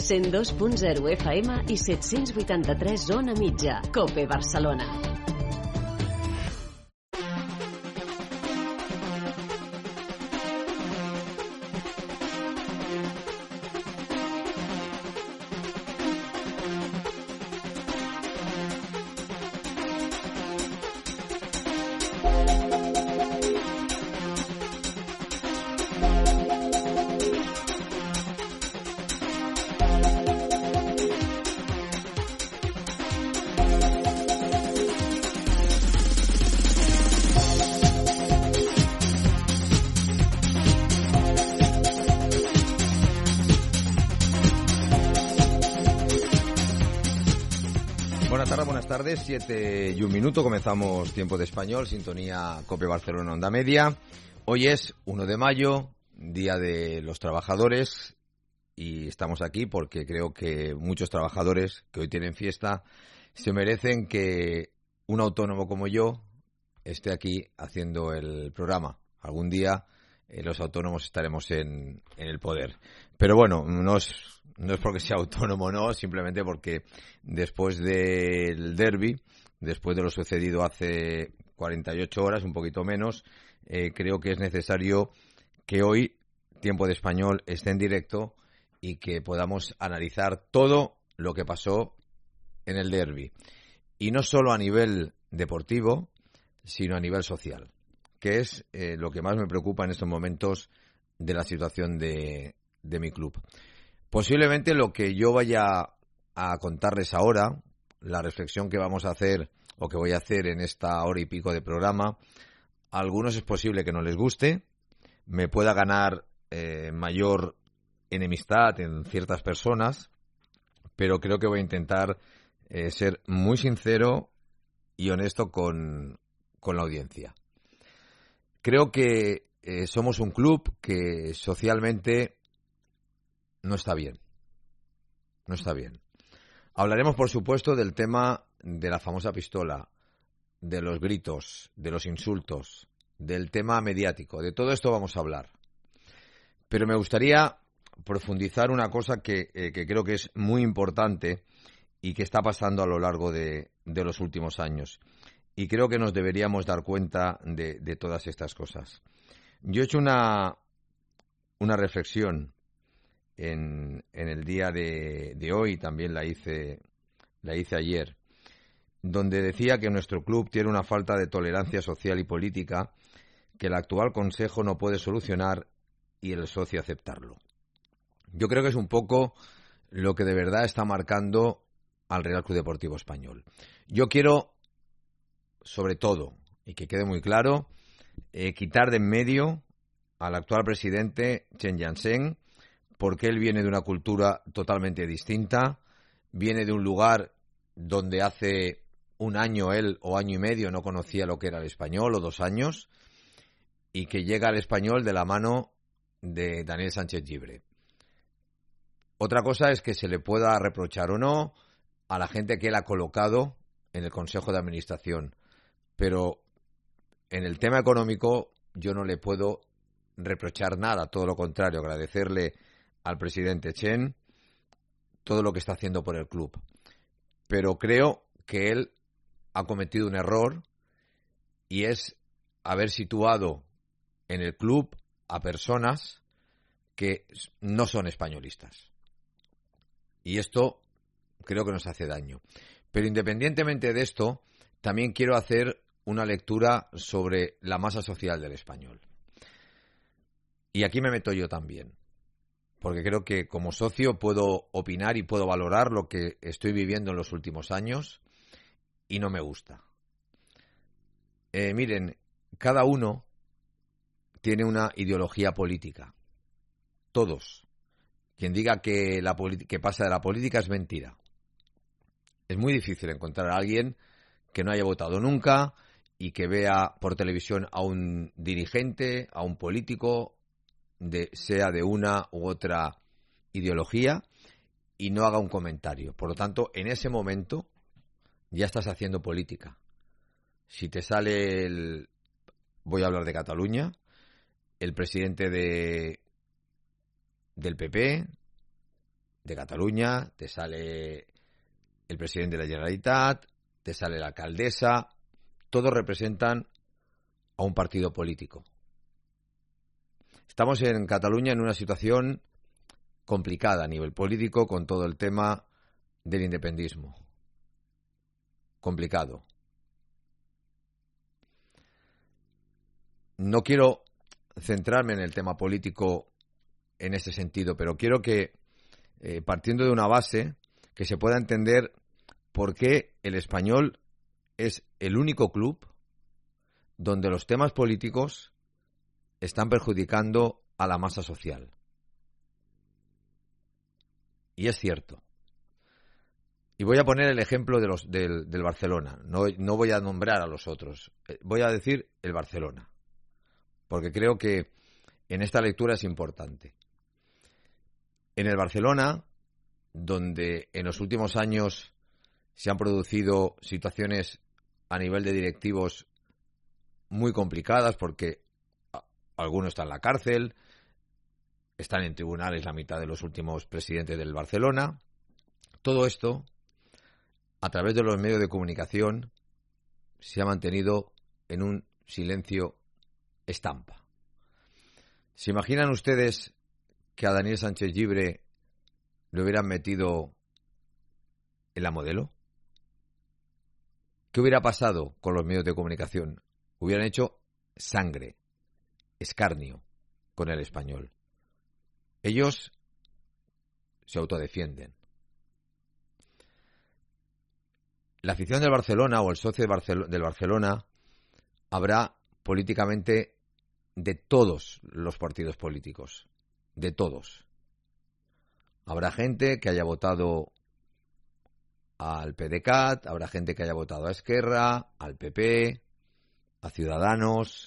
102.0 FM i 783 Ona Mitja. COPE Barcelona. Buenas tardes, 7 y 1 minuto, comenzamos Tiempo de Español, sintonía COPE Barcelona Onda Media. Hoy es 1 de mayo, Día de los Trabajadores, y estamos aquí porque creo que muchos trabajadores que hoy tienen fiesta se merecen que un autónomo como yo esté aquí haciendo el programa. Algún día los autónomos estaremos en el poder. Pero bueno, no es porque sea autónomo, no, simplemente porque después del derbi, después de lo sucedido hace 48 horas, un poquito menos, creo que es necesario que hoy Tiempo de Español esté en directo y que podamos analizar todo lo que pasó en el derbi. Y no solo a nivel deportivo, sino a nivel social, que es lo que más me preocupa en estos momentos de la situación de mi club. Posiblemente lo que yo vaya a contarles ahora, la reflexión que vamos a hacer o que voy a hacer en esta hora y pico de programa, a algunos es posible que no les guste, me pueda ganar mayor enemistad en ciertas personas, pero creo que voy a intentar ser muy sincero y honesto con la audiencia. Creo que somos un club que socialmente no está bien. No está bien. Hablaremos, por supuesto, del tema de la famosa pistola, de los gritos, de los insultos, del tema mediático. De todo esto vamos a hablar. Pero me gustaría profundizar una cosa que creo que es muy importante y que está pasando a lo largo de los últimos años. Y creo que nos deberíamos dar cuenta de todas estas cosas. Yo he hecho una reflexión en el día de hoy, también la hice ayer, donde decía que nuestro club tiene una falta de tolerancia social y política que el actual Consejo no puede solucionar y el socio aceptarlo. Yo creo que es un poco lo que de verdad está marcando al Real Club Deportivo Español. Yo quiero, sobre todo, y que quede muy claro, quitar de en medio al actual presidente Chen Jiansheng, porque él viene de una cultura totalmente distinta, viene de un lugar donde hace un año él o año y medio no conocía lo que era el español, o 2 años, y que llega al español de la mano de Daniel Sánchez Llibre. Otra cosa es que se le pueda reprochar o no a la gente que él ha colocado en el Consejo de Administración, pero en el tema económico yo no le puedo reprochar nada, todo lo contrario, agradecerle al presidente Chen todo lo que está haciendo por el club. Pero creo que él ha cometido un error y es haber situado en el club a personas que no son españolistas. Y esto creo que nos hace daño. Pero independientemente de esto, también quiero hacer una lectura sobre la masa social del español. Y aquí me meto yo también, porque creo que como socio puedo opinar y puedo valorar lo que estoy viviendo en los últimos años y no me gusta. Miren, cada uno tiene una ideología política. Todos. Quien diga que que pasa de la política es mentira. Es muy difícil encontrar a alguien que no haya votado nunca y que vea por televisión a un dirigente, a un político, sea de una u otra ideología, y no haga un comentario. Por lo tanto, en ese momento ya estás haciendo política. Si te sale voy a hablar de Cataluña, el presidente del PP, de Cataluña, te sale el presidente de la Generalitat, te sale la alcaldesa, todos representan a un partido político. Estamos en Cataluña en una situación complicada a nivel político con todo el tema del independismo. Complicado. No quiero centrarme en el tema político en ese sentido, pero quiero que, partiendo de una base, que se pueda entender por qué el Español es el único club donde los temas políticos están perjudicando a la masa social. Y es cierto. Y voy a poner el ejemplo del Barcelona. No voy a nombrar a los otros. Voy a decir el Barcelona. Porque creo que en esta lectura es importante. En el Barcelona, donde en los últimos años se han producido situaciones a nivel de directivos muy complicadas, porque algunos están en la cárcel, están en tribunales la mitad de los últimos presidentes del Barcelona. Todo esto, a través de los medios de comunicación, se ha mantenido en un silencio estampa. ¿Se imaginan ustedes que a Daniel Sánchez Llibre le hubieran metido en la Modelo? ¿Qué hubiera pasado con los medios de comunicación? Hubieran hecho sangre, escarnio con el Español. Ellos se autodefienden. La afición del Barcelona o el socio del Barcelona habrá políticamente de todos los partidos políticos, de todos. Habrá gente que haya votado al PDeCAT, habrá gente que haya votado a Esquerra, al PP, a Ciudadanos,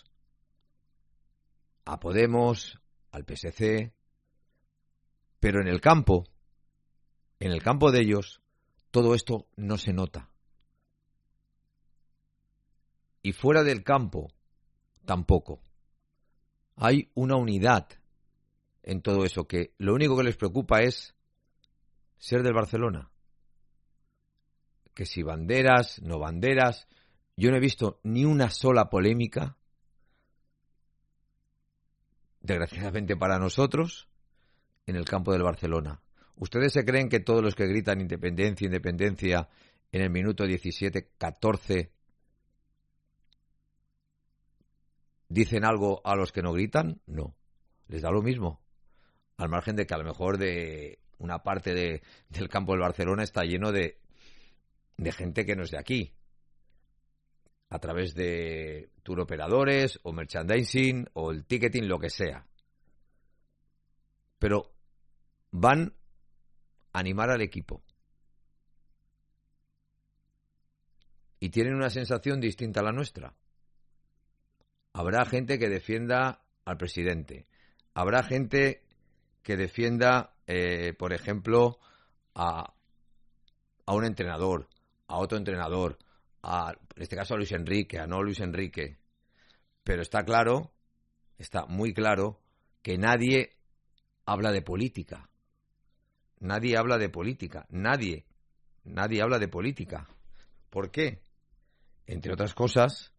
a Podemos, al PSC, pero en el campo de ellos, todo esto no se nota. Y fuera del campo, tampoco. Hay una unidad en todo eso, que lo único que les preocupa es ser del Barcelona. Que si banderas, no banderas. Yo no he visto ni una sola polémica, desgraciadamente para nosotros, en el campo del Barcelona. ¿Ustedes se creen que todos los que gritan independencia, independencia, en el minuto 17, 14, dicen algo a los que no gritan? No. Les da lo mismo. Al margen de que a lo mejor de una parte del campo del Barcelona está lleno de gente que no es de aquí. A través de tour operadores o merchandising o el ticketing, lo que sea. Pero van a animar al equipo. Y tienen una sensación distinta a la nuestra. Habrá gente que defienda al presidente. Habrá gente que defienda, por ejemplo, a un entrenador, a otro entrenador, en este caso a Luis Enrique, a no Luis Enrique. Pero está claro, está muy claro, que nadie habla de política. Nadie habla de política. Nadie habla de política. ¿Por qué? Entre otras cosas,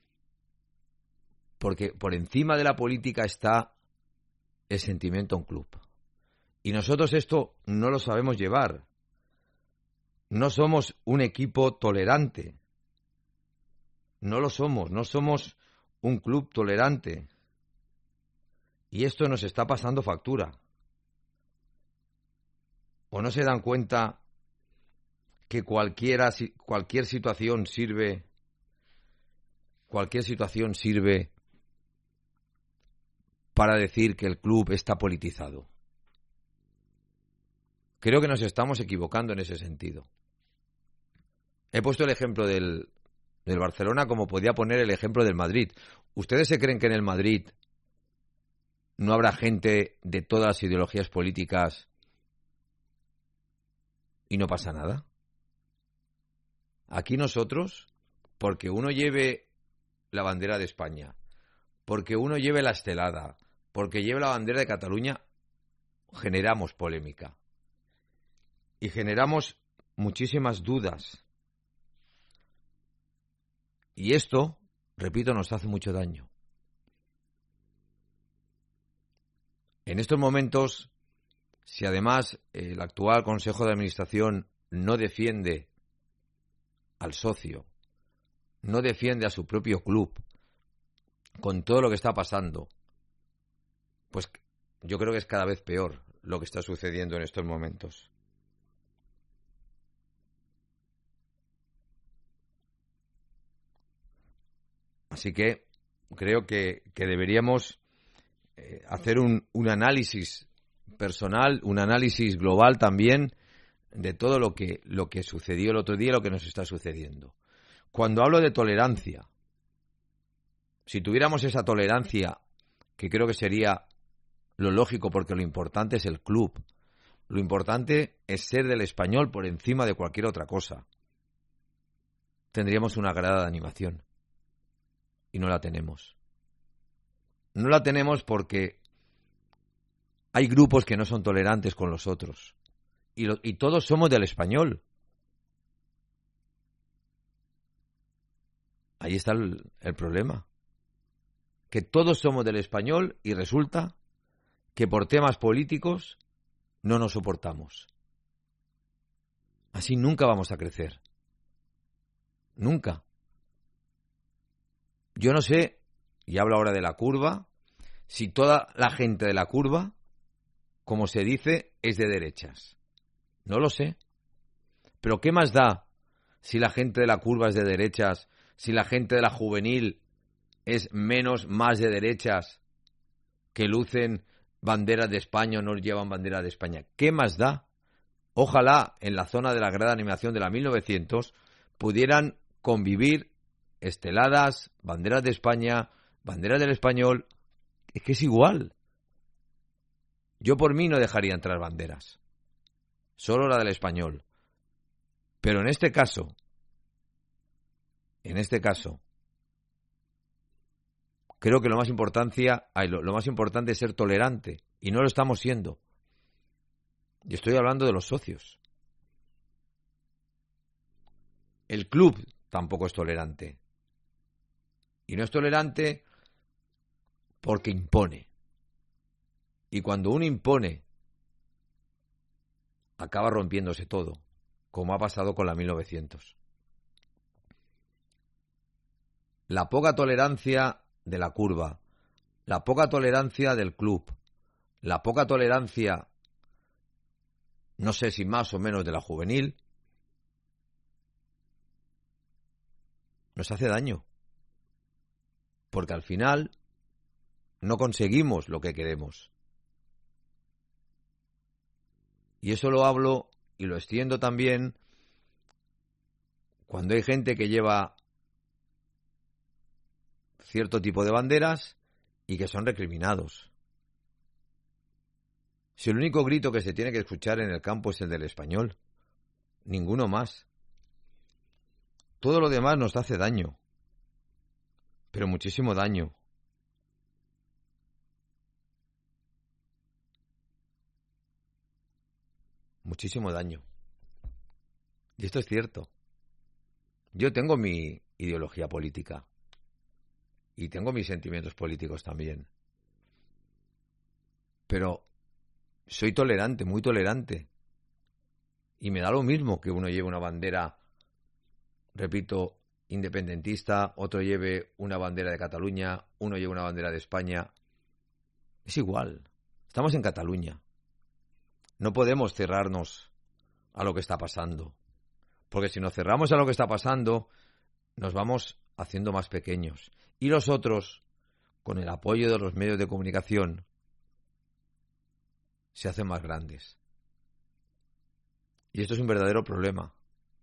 porque por encima de la política está el sentimiento a un club. Y nosotros esto no lo sabemos llevar. No somos un equipo tolerante. No lo somos. No somos un club tolerante. Y esto nos está pasando factura. ¿O no se dan cuenta que cualquier situación sirve para decir que el club está politizado? Creo que nos estamos equivocando en ese sentido. He puesto el ejemplo del Barcelona como podía poner el ejemplo del Madrid. ¿Ustedes se creen que en el Madrid no habrá gente de todas las ideologías políticas y no pasa nada? Aquí nosotros, porque uno lleve la bandera de España, porque uno lleve la estelada, porque lleve la bandera de Cataluña, generamos polémica. y generamos muchísimas dudas. Y esto, repito, nos hace mucho daño. En estos momentos, si además el actual Consejo de Administración no defiende al socio, no defiende a su propio club, con todo lo que está pasando, pues yo creo que es cada vez peor lo que está sucediendo en estos momentos. Así que creo que deberíamos hacer un análisis personal, un análisis global también de todo lo que sucedió el otro día y lo que nos está sucediendo. Cuando hablo de tolerancia, si tuviéramos esa tolerancia, que creo que sería lo lógico porque lo importante es el club, lo importante es ser del Español por encima de cualquier otra cosa, tendríamos una grada de animación. Y no la tenemos. No la tenemos porque hay grupos que no son tolerantes con los otros. Y todos somos del Español. Ahí está el problema. Que todos somos del Español y resulta que por temas políticos no nos soportamos. Así nunca vamos a crecer. Nunca. Yo no sé, y hablo ahora de la curva, si toda la gente de la curva, como se dice, es de derechas. No lo sé. Pero ¿qué más da si la gente de la curva es de derechas, si la gente de la juvenil es más de derechas, que lucen banderas de España o no llevan bandera de España? ¿Qué más da? Ojalá en la zona de la grada de animación de la 1900 pudieran convivir esteladas, banderas de España, banderas del Español. Es que es igual. Yo por mí no dejaría entrar banderas, solo la del Español. Pero en este caso, creo que lo más importante es ser tolerante, y no lo estamos siendo. Y estoy hablando de los socios. El club tampoco es tolerante. Y no es tolerante porque impone. Y cuando uno impone, acaba rompiéndose todo, como ha pasado con la 1900. La poca tolerancia de la curva, la poca tolerancia del club, la poca tolerancia, no sé si más o menos de la juvenil, nos hace daño. Porque al final no conseguimos lo que queremos. Y eso lo hablo y lo extiendo también cuando hay gente que lleva cierto tipo de banderas y que son recriminados. Si el único grito que se tiene que escuchar en el campo es el del Español, ninguno más. Todo lo demás nos hace daño. Pero muchísimo daño. Muchísimo daño. Y esto es cierto. Yo tengo mi ideología política. Y tengo mis sentimientos políticos también. Pero soy tolerante, muy tolerante. Y me da lo mismo que uno lleve una bandera, repito, independentista, otro lleve una bandera de Cataluña, uno lleve una bandera de España. Es igual. Estamos en Cataluña. No podemos cerrarnos a lo que está pasando. Porque si nos cerramos a lo que está pasando, nos vamos haciendo más pequeños. Y los otros, con el apoyo de los medios de comunicación, se hacen más grandes. Y esto es un verdadero problema.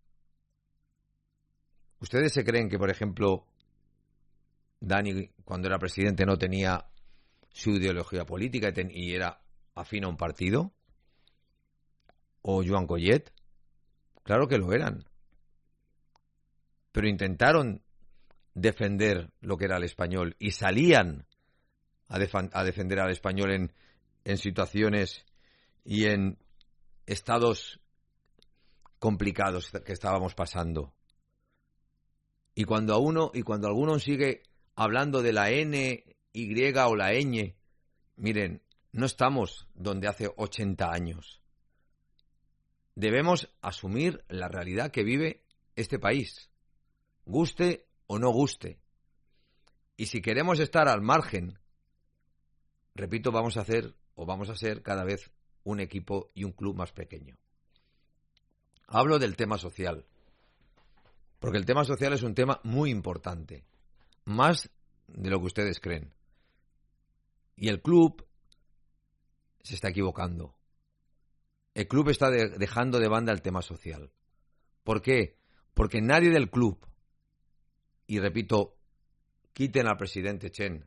¿Ustedes se creen que, por ejemplo, Dani, cuando era presidente, no tenía su ideología política y era afín a un partido? ¿O Joan Collet? Claro que lo eran. Pero intentaron defender lo que era el Español y salían a defender al Español en situaciones y en estados complicados que estábamos pasando. Y cuando alguno sigue hablando de la N, Y o la ñ, miren, no estamos donde hace 80 años. Debemos asumir la realidad que vive este país, guste o no guste. Y si queremos estar al margen, repito, vamos a ser cada vez un equipo y un club más pequeño. Hablo del tema social, porque el tema social es un tema muy importante, más de lo que ustedes creen. Y el club se está equivocando. El club está dejando de banda el tema social. ¿Por qué? Porque nadie del club, y repito, quiten al presidente Chen,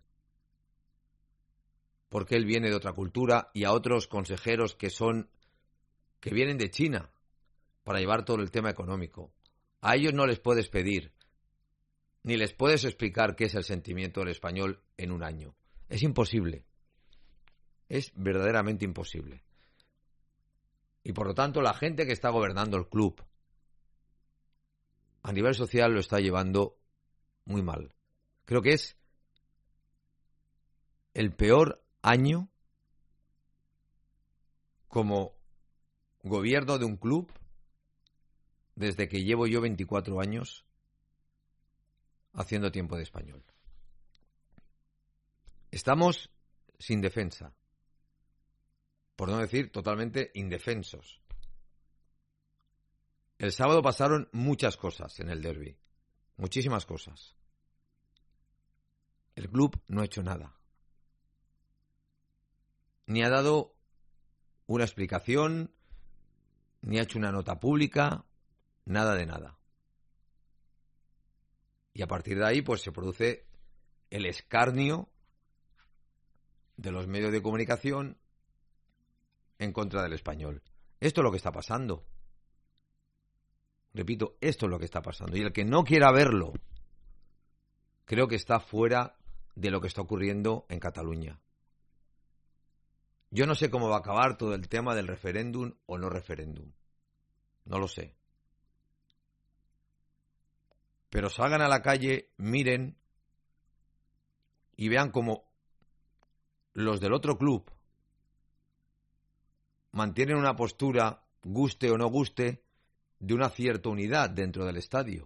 porque él viene de otra cultura, y a otros consejeros que vienen de China para llevar todo el tema económico. A ellos no les puedes pedir, ni les puedes explicar qué es el sentimiento del español en un año. Es imposible. Es verdaderamente imposible. Y por lo tanto, la gente que está gobernando el club a nivel social lo está llevando muy mal. Creo que es el peor año como gobierno de un club desde que llevo yo 24 años haciendo tiempo de español. Estamos sin defensa, por no decir totalmente indefensos. El sábado pasaron muchas cosas en el derbi, muchísimas cosas. El club no ha hecho nada. Ni ha dado una explicación, ni ha hecho una nota pública, nada de nada. Y a partir de ahí, pues se produce el escarnio de los medios de comunicación en contra del español. Esto es lo que está pasando. Repito, esto es lo que está pasando. Y el que no quiera verlo, creo que está fuera de lo que está ocurriendo en Cataluña. Yo no sé cómo va a acabar todo el tema del referéndum o no referéndum. No lo sé. Pero salgan a la calle, miren y vean cómo los del otro club mantienen una postura, guste o no guste, de una cierta unidad dentro del estadio.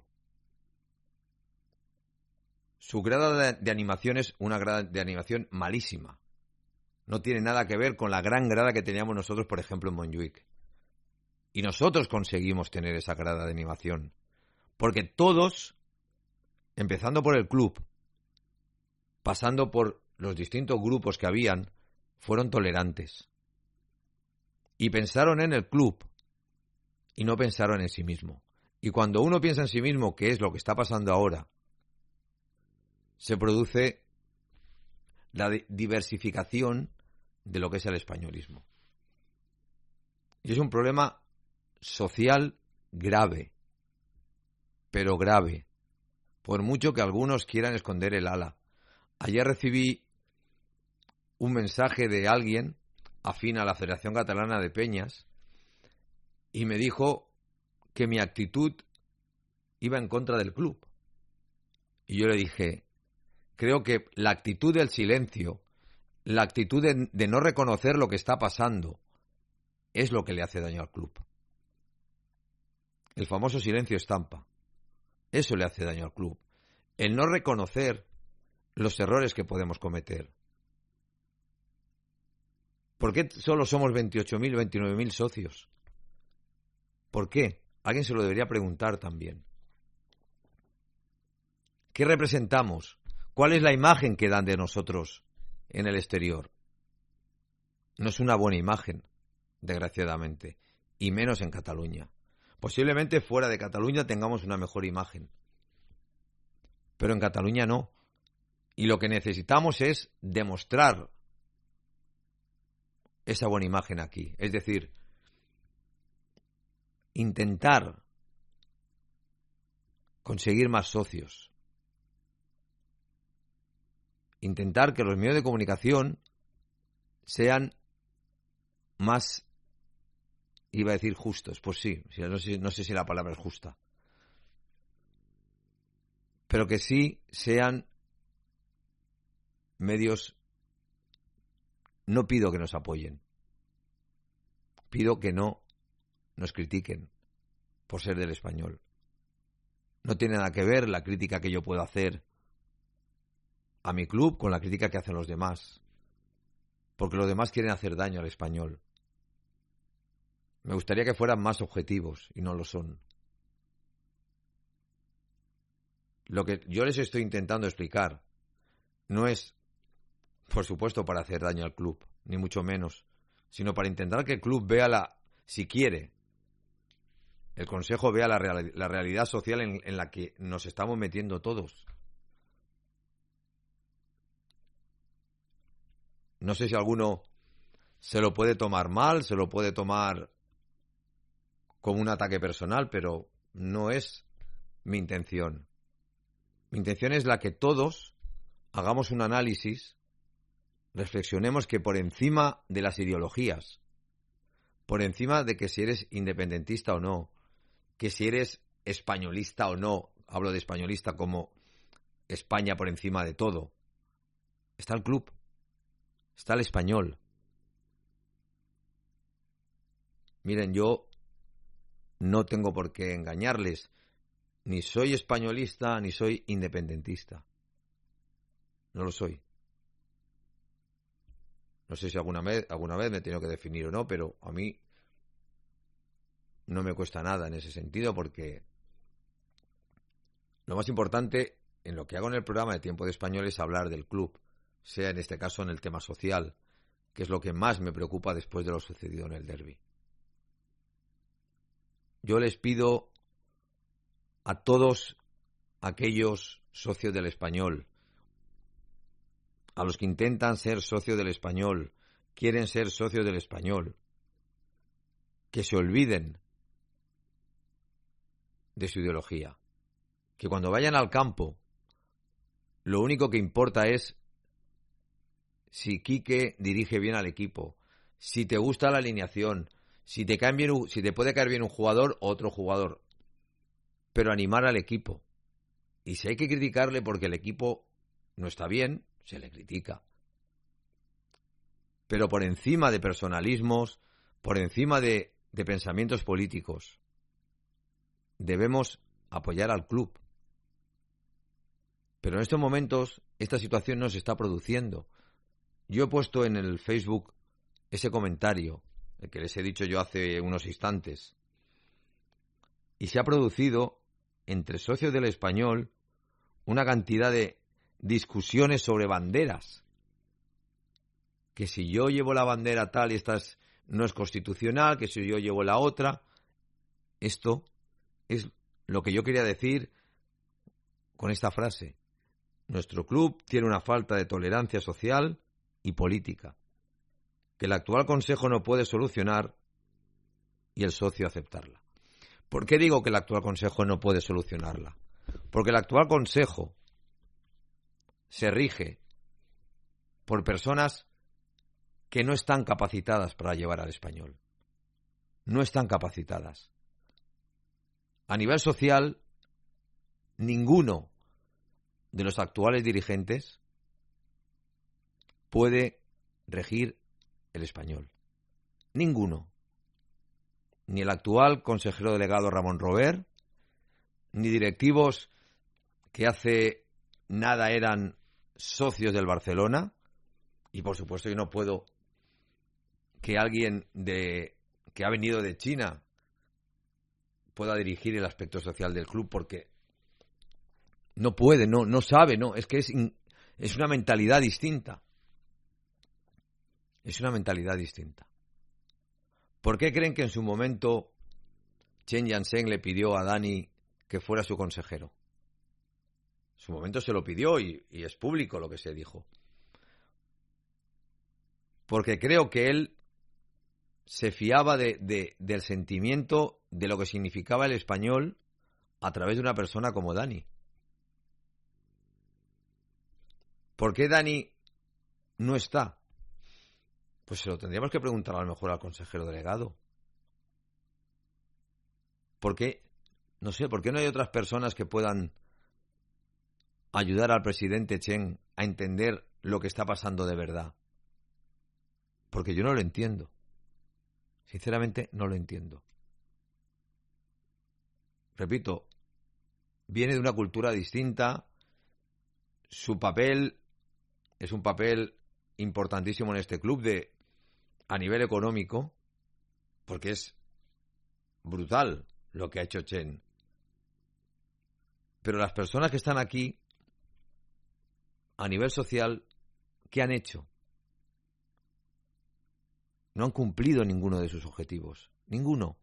Su grada de animación es una grada de animación malísima. No tiene nada que ver con la gran grada que teníamos nosotros, por ejemplo, en Montjuïc. Y nosotros conseguimos tener esa grada de animación. Porque todos, empezando por el club, pasando por los distintos grupos que habían, fueron tolerantes. Y pensaron en el club y no pensaron en sí mismo. Y cuando uno piensa en sí mismo, que es lo que está pasando ahora, se produce la diversificación de lo que es el españolismo. Y es un problema social grave, pero grave, por mucho que algunos quieran esconder el ala. Ayer recibí un mensaje de alguien afín a la Federación Catalana de Peñas y me dijo que mi actitud iba en contra del club. Y yo le dije, creo que la actitud del silencio, la actitud de no reconocer lo que está pasando, es lo que le hace daño al club. El famoso silencio estampa. Eso le hace daño al club. El no reconocer los errores que podemos cometer. ¿Por qué solo somos 28.000, 29.000 socios? ¿Por qué? Alguien se lo debería preguntar también. ¿Qué representamos? ¿Cuál es la imagen que dan de nosotros en el exterior? No es una buena imagen, desgraciadamente, y menos en Cataluña. Posiblemente fuera de Cataluña tengamos una mejor imagen, pero en Cataluña no. Y lo que necesitamos es demostrar esa buena imagen aquí. Es decir, intentar conseguir más socios. Intentar que los medios de comunicación sean más Iba a decir justos, pues sí, no sé si la palabra es justa. Pero que sí sean medios. No pido que nos apoyen. Pido que no nos critiquen por ser del Español. No tiene nada que ver la crítica que yo puedo hacer a mi club con la crítica que hacen los demás. Porque los demás quieren hacer daño al Español. Me gustaría que fueran más objetivos y no lo son. Lo que yo les estoy intentando explicar no es, por supuesto, para hacer daño al club, ni mucho menos, sino para intentar que el club vea si quiere, el Consejo vea la realidad social en la que nos estamos metiendo todos. No sé si alguno se lo puede tomar mal, se lo puede tomar como un ataque personal, pero no es mi intención. Mi intención es la que todos hagamos un análisis, reflexionemos que por encima de las ideologías, por encima de que si eres independentista o no, que si eres españolista o no, hablo de españolista como España por encima de todo, está el club, está el Español. Miren, yo no tengo por qué engañarles, ni soy españolista ni soy independentista. No lo soy. No sé si alguna vez me he tenido que definir o no, pero a mí no me cuesta nada en ese sentido, porque lo más importante en lo que hago en el programa de Tiempo de Español es hablar del club, sea en este caso en el tema social, que es lo que más me preocupa después de lo sucedido en el derbi. Yo les pido a todos aquellos socios del Español, a los que intentan ser socios del Español, quieren ser socios del Español, que se olviden de su ideología, que cuando vayan al campo lo único que importa es si Quique dirige bien al equipo, si te gusta la alineación, si te puede caer bien un jugador o otro jugador, pero animar al equipo. Y si hay que criticarle porque el equipo no está bien, se le critica. Pero por encima de personalismos, por encima de pensamientos políticos, debemos apoyar al club. Pero en estos momentos esta situación no se está produciendo. Yo he puesto en el Facebook ese comentario, el que les he dicho yo hace unos instantes, y se ha producido entre socios del Español una cantidad de discusiones sobre banderas. Que si yo llevo la bandera tal y esta no es constitucional, que si yo llevo la otra. Esto es lo que yo quería decir con esta frase. Nuestro club tiene una falta de tolerancia social y política, que el actual Consejo no puede solucionar y el socio aceptarla. ¿Por qué digo que el actual Consejo no puede solucionarla? Porque el actual Consejo se rige por personas que no están capacitadas para llevar al Español. No están capacitadas. A nivel social, ninguno de los actuales dirigentes puede regir el Español. Ninguno. Ni el actual consejero delegado Ramón Robert, ni directivos que hace nada eran socios del Barcelona. Y por supuesto yo no puedo que alguien que ha venido de China pueda dirigir el aspecto social del club, porque no puede, no sabe, es que es una mentalidad distinta. Es una mentalidad distinta. ¿Por qué creen que en su momento Chen Yansheng le pidió a Dani que fuera su consejero? En su momento se lo pidió y es público lo que se dijo. Porque creo que él se fiaba del sentimiento de lo que significaba el español a través de una persona como Dani. ¿Por qué Dani no está? Pues se lo tendríamos que preguntar a lo mejor al consejero delegado. ¿por qué? No sé, ¿por qué no hay otras personas que puedan ayudar al presidente Chen a entender lo que está pasando de verdad? Porque yo no lo entiendo. Sinceramente, no lo entiendo. Repito, viene de una cultura distinta. Su papel es un papel importantísimo en este club a nivel económico, porque es brutal lo que ha hecho Chen. Pero las personas que están aquí, a nivel social, ¿qué han hecho? No han cumplido ninguno de sus objetivos. Ninguno.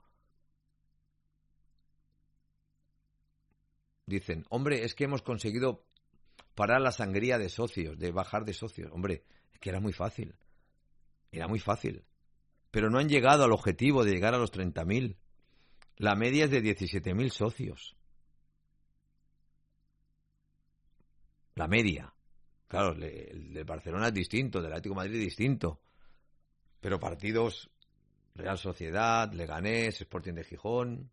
Dicen, hombre, es que hemos conseguido parar la sangría de socios, de bajar de socios. Hombre, es que era muy fácil. Era muy fácil. Pero no han llegado al objetivo de llegar a los 30.000. La media es de 17.000 socios. La media. Claro, el de Barcelona es distinto, el del Atlético de Madrid es distinto. Pero partidos Real Sociedad, Leganés, Sporting de Gijón.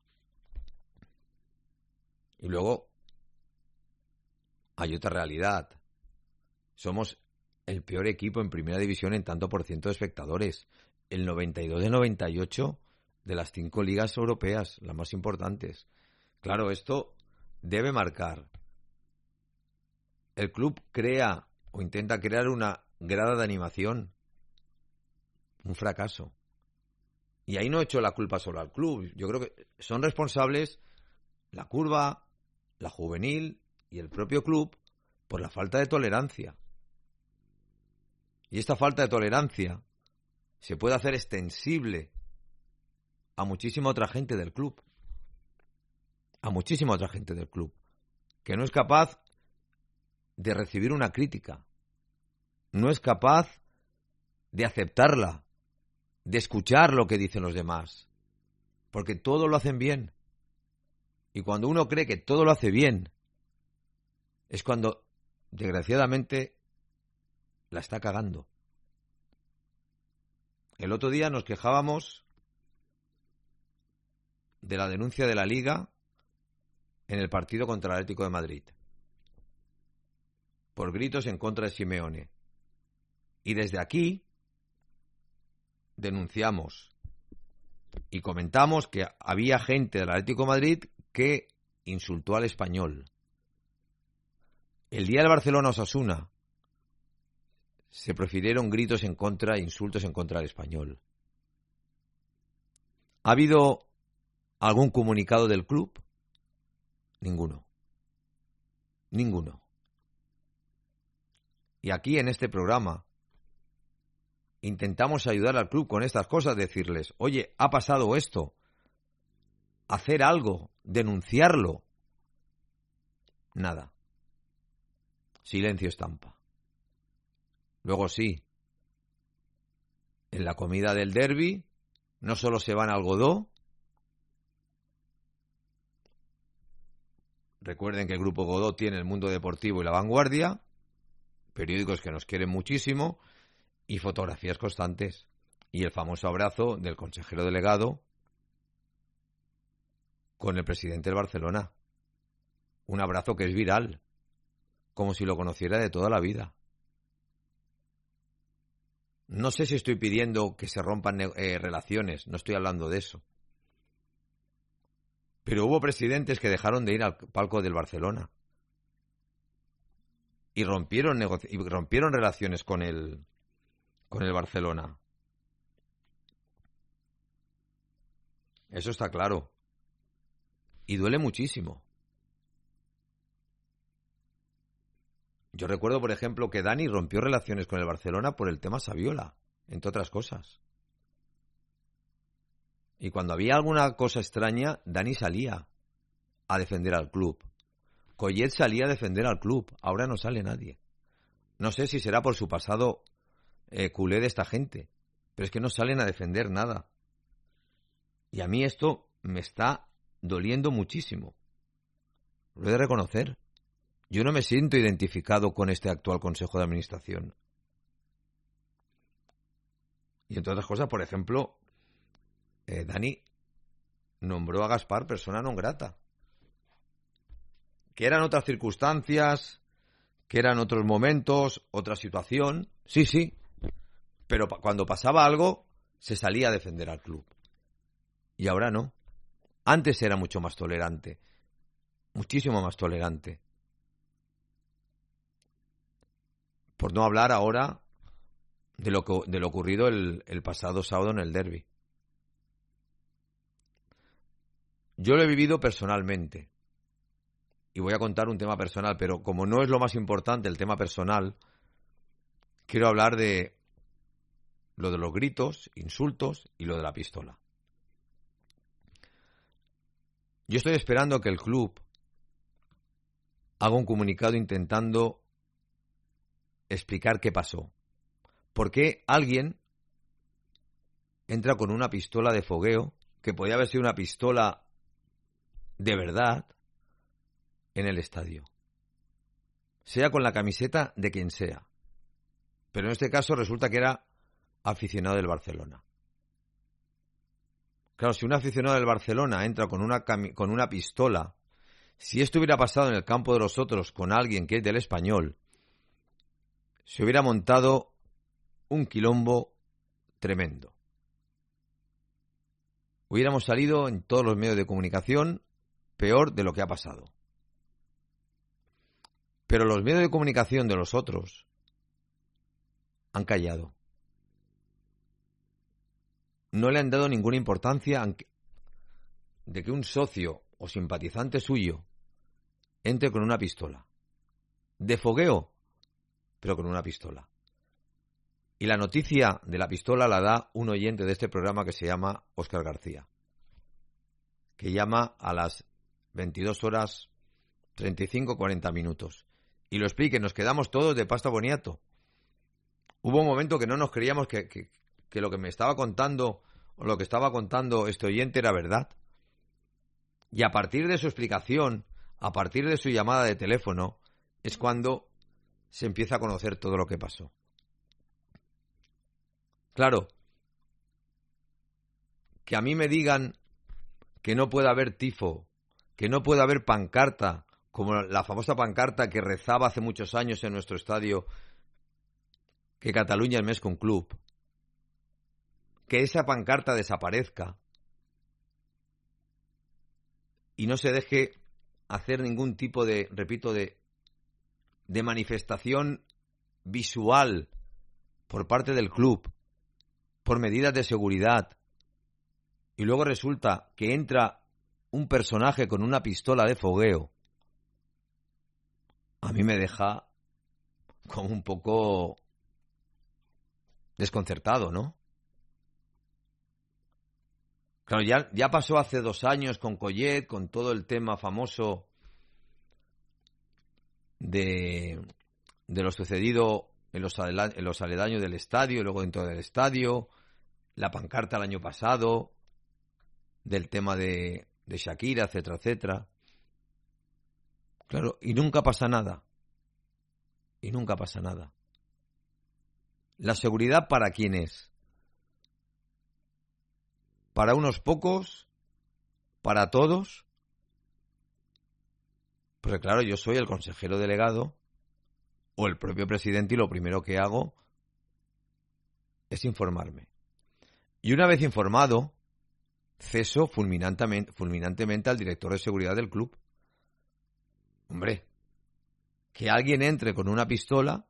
Y luego hay otra realidad. Somos el peor equipo en primera división en tanto por ciento de espectadores. El 92 de 98 de las 5 ligas europeas, las más importantes. Claro, esto debe marcar. El club crea o intenta crear una grada de animación. Un fracaso. Y ahí no he hecho la culpa solo al club. Yo creo que son responsables la curva, la juvenil y el propio club por la falta de tolerancia. Y esta falta de tolerancia se puede hacer extensible a muchísima otra gente del club. A muchísima otra gente del club. Que no es capaz de recibir una crítica. No es capaz de aceptarla. De escuchar lo que dicen los demás. Porque todo lo hacen bien. Y cuando uno cree que todo lo hace bien, es cuando, desgraciadamente, la está cagando. El otro día nos quejábamos de la denuncia de la Liga en el partido contra el Atlético de Madrid. Por gritos en contra de Simeone. Y desde aquí denunciamos y comentamos que había gente del Atlético de Madrid que insultó al Español. El día del Barcelona-Osasuna se profirieron gritos en contra e insultos en contra del Español. ¿Ha habido algún comunicado del club? Ninguno. Ninguno. Y aquí en este programa intentamos ayudar al club con estas cosas, decirles, oye, ha pasado esto, hacer algo, denunciarlo. Nada. Silencio estampa. Luego sí, en la comida del derbi no solo se van al Godó. Recuerden que el Grupo Godó tiene El Mundo Deportivo y La Vanguardia, periódicos que nos quieren muchísimo, y fotografías constantes. Y el famoso abrazo del consejero delegado con el presidente del Barcelona. Un abrazo que es viral, como si lo conociera de toda la vida. No sé si estoy pidiendo que se rompan relaciones, no estoy hablando de eso. Pero hubo presidentes que dejaron de ir al palco del Barcelona y rompieron relaciones con el Barcelona. Eso está claro. Y duele muchísimo. Yo recuerdo, por ejemplo, que Dani rompió relaciones con el Barcelona por el tema Saviola, entre otras cosas. Y cuando había alguna cosa extraña, Dani salía a defender al club. Collet salía a defender al club. Ahora no sale nadie. No sé si será por su pasado culé de esta gente, pero es que no salen a defender nada. Y a mí esto me está doliendo muchísimo. Lo he de reconocer. Yo no me siento identificado con este actual Consejo de Administración. Y entre otras cosas, por ejemplo, Dani nombró a Gaspar persona non grata. Que eran otras circunstancias, que eran otros momentos, otra situación. Sí, sí. Pero cuando pasaba algo, se salía a defender al club. Y ahora no. Antes era mucho más tolerante. Muchísimo más tolerante. Por no hablar ahora de lo ocurrido el pasado sábado en el derbi. Yo lo he vivido personalmente. Y voy a contar un tema personal, pero como no es lo más importante el tema personal, quiero hablar de lo de los gritos, insultos y lo de la pistola. Yo estoy esperando que el club haga un comunicado intentando explicar qué pasó. ¿Por qué alguien entra con una pistola de fogueo, que podía haber sido una pistola de verdad, en el estadio? Sea con la camiseta de quien sea. Pero en este caso resulta que era aficionado del Barcelona. Claro, si un aficionado del Barcelona entra con una pistola, si esto hubiera pasado en el campo de los otros con alguien que es del Español, se hubiera montado un quilombo tremendo. Hubiéramos salido en todos los medios de comunicación peor de lo que ha pasado. Pero los medios de comunicación de los otros han callado. No le han dado ninguna importancia de que un socio o simpatizante suyo entre con una pistola. De fogueo, pero con una pistola. Y la noticia de la pistola la da un oyente de este programa que se llama Óscar García, que llama a las 22 horas 35-40 minutos. Y lo explique, nos quedamos todos de pasta boniato. Hubo un momento que no nos creíamos que lo que me estaba contando o lo que estaba contando este oyente era verdad. Y a partir de su explicación, a partir de su llamada de teléfono, es cuando se empieza a conocer todo lo que pasó. Claro, que a mí me digan que no puede haber tifo, que no puede haber pancarta, como la famosa pancarta que rezaba hace muchos años en nuestro estadio, que Cataluña es més que un club, que esa pancarta desaparezca y no se deje hacer ningún tipo de, repito, de manifestación visual por parte del club, por medidas de seguridad, y luego resulta que entra un personaje con una pistola de fogueo, a mí me deja como un poco desconcertado, ¿no? Claro, ya pasó hace 2 años con Collet, con todo el tema famoso de lo sucedido en los aledaños del estadio, luego dentro del estadio, la pancarta el año pasado, del tema de Shakira, etcétera, etcétera. Claro, y nunca pasa nada. Y nunca pasa nada. ¿La seguridad para quién es? ¿Para unos pocos? ¿Para todos? Pues claro, yo soy el consejero delegado o el propio presidente y lo primero que hago es informarme. Y una vez informado, ceso fulminantemente al director de seguridad del club. Hombre, que alguien entre con una pistola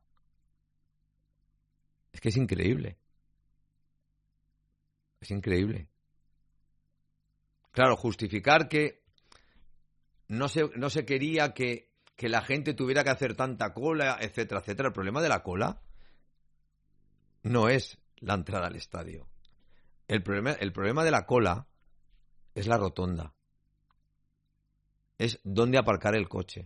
es que es increíble. Es increíble. Claro, justificar que no se quería que la gente tuviera que hacer tanta cola, etcétera, etcétera. El problema de la cola no es la entrada al estadio. El problema de la cola es la rotonda. Es dónde aparcar el coche.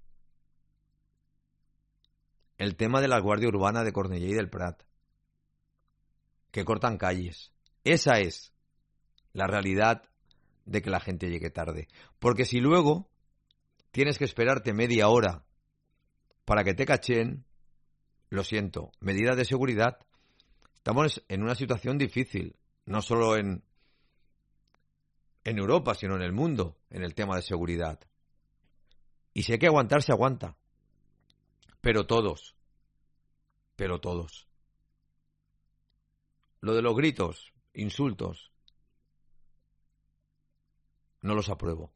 El tema de la Guardia Urbana de Cornellà y del Prat, que cortan calles. Esa es la realidad de que la gente llegue tarde. Porque si luego tienes que esperarte media hora para que te cachen, lo siento, medidas de seguridad. Estamos en una situación difícil, no solo en en Europa, sino en el mundo, en el tema de seguridad. Y si hay que aguantar, se aguanta. Pero todos. Lo de los gritos, insultos, no los apruebo.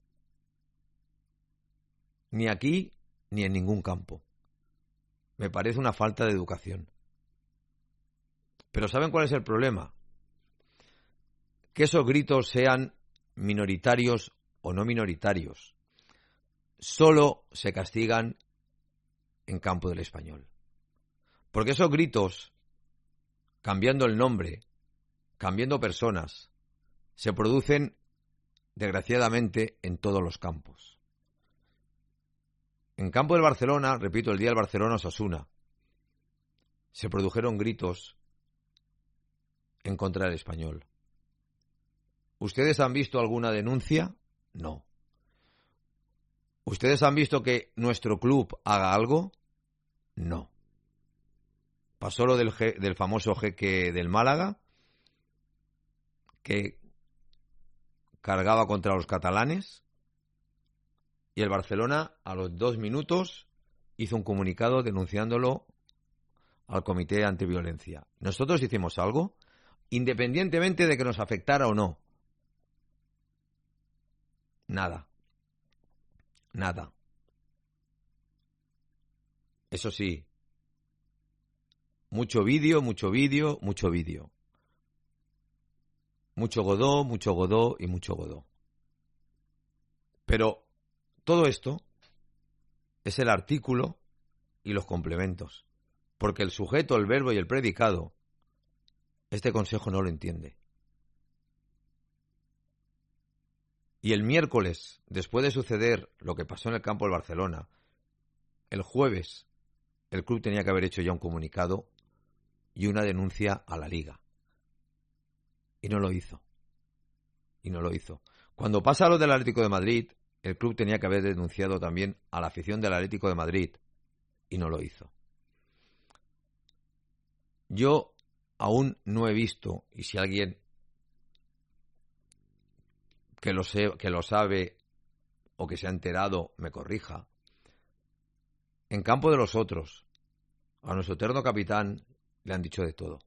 Ni aquí, ni en ningún campo. Me parece una falta de educación. Pero ¿saben cuál es el problema? Que esos gritos sean minoritarios o no minoritarios. Solo se castigan en campo del Español. Porque esos gritos, cambiando el nombre, cambiando personas, se producen, desgraciadamente, en todos los campos. En campo del Barcelona, repito, el día del Barcelona-Osasuna, se produjeron gritos en contra del Español. ¿Ustedes han visto alguna denuncia? No. ¿Ustedes han visto que nuestro club haga algo? No. Pasó lo del famoso jeque del Málaga, que cargaba contra los catalanes, y el Barcelona a los 2 minutos hizo un comunicado denunciándolo al Comité Antiviolencia. ¿Nosotros hicimos algo? Independientemente de que nos afectara o no. Nada. Eso sí, mucho vídeo. Mucho Godó y mucho Godó. Pero todo esto es el artículo y los complementos. Porque el sujeto, el verbo y el predicado, este consejo no lo entiende. Y el miércoles, después de suceder lo que pasó en el campo del Barcelona, el jueves, el club tenía que haber hecho ya un comunicado y una denuncia a la Liga. Y no lo hizo. Cuando pasa lo del Atlético de Madrid, el club tenía que haber denunciado también a la afición del Atlético de Madrid. Y no lo hizo. Yo aún no he visto, y si alguien que lo sabe o que se ha enterado me corrija, en campo de los otros, a nuestro eterno capitán le han dicho de todo.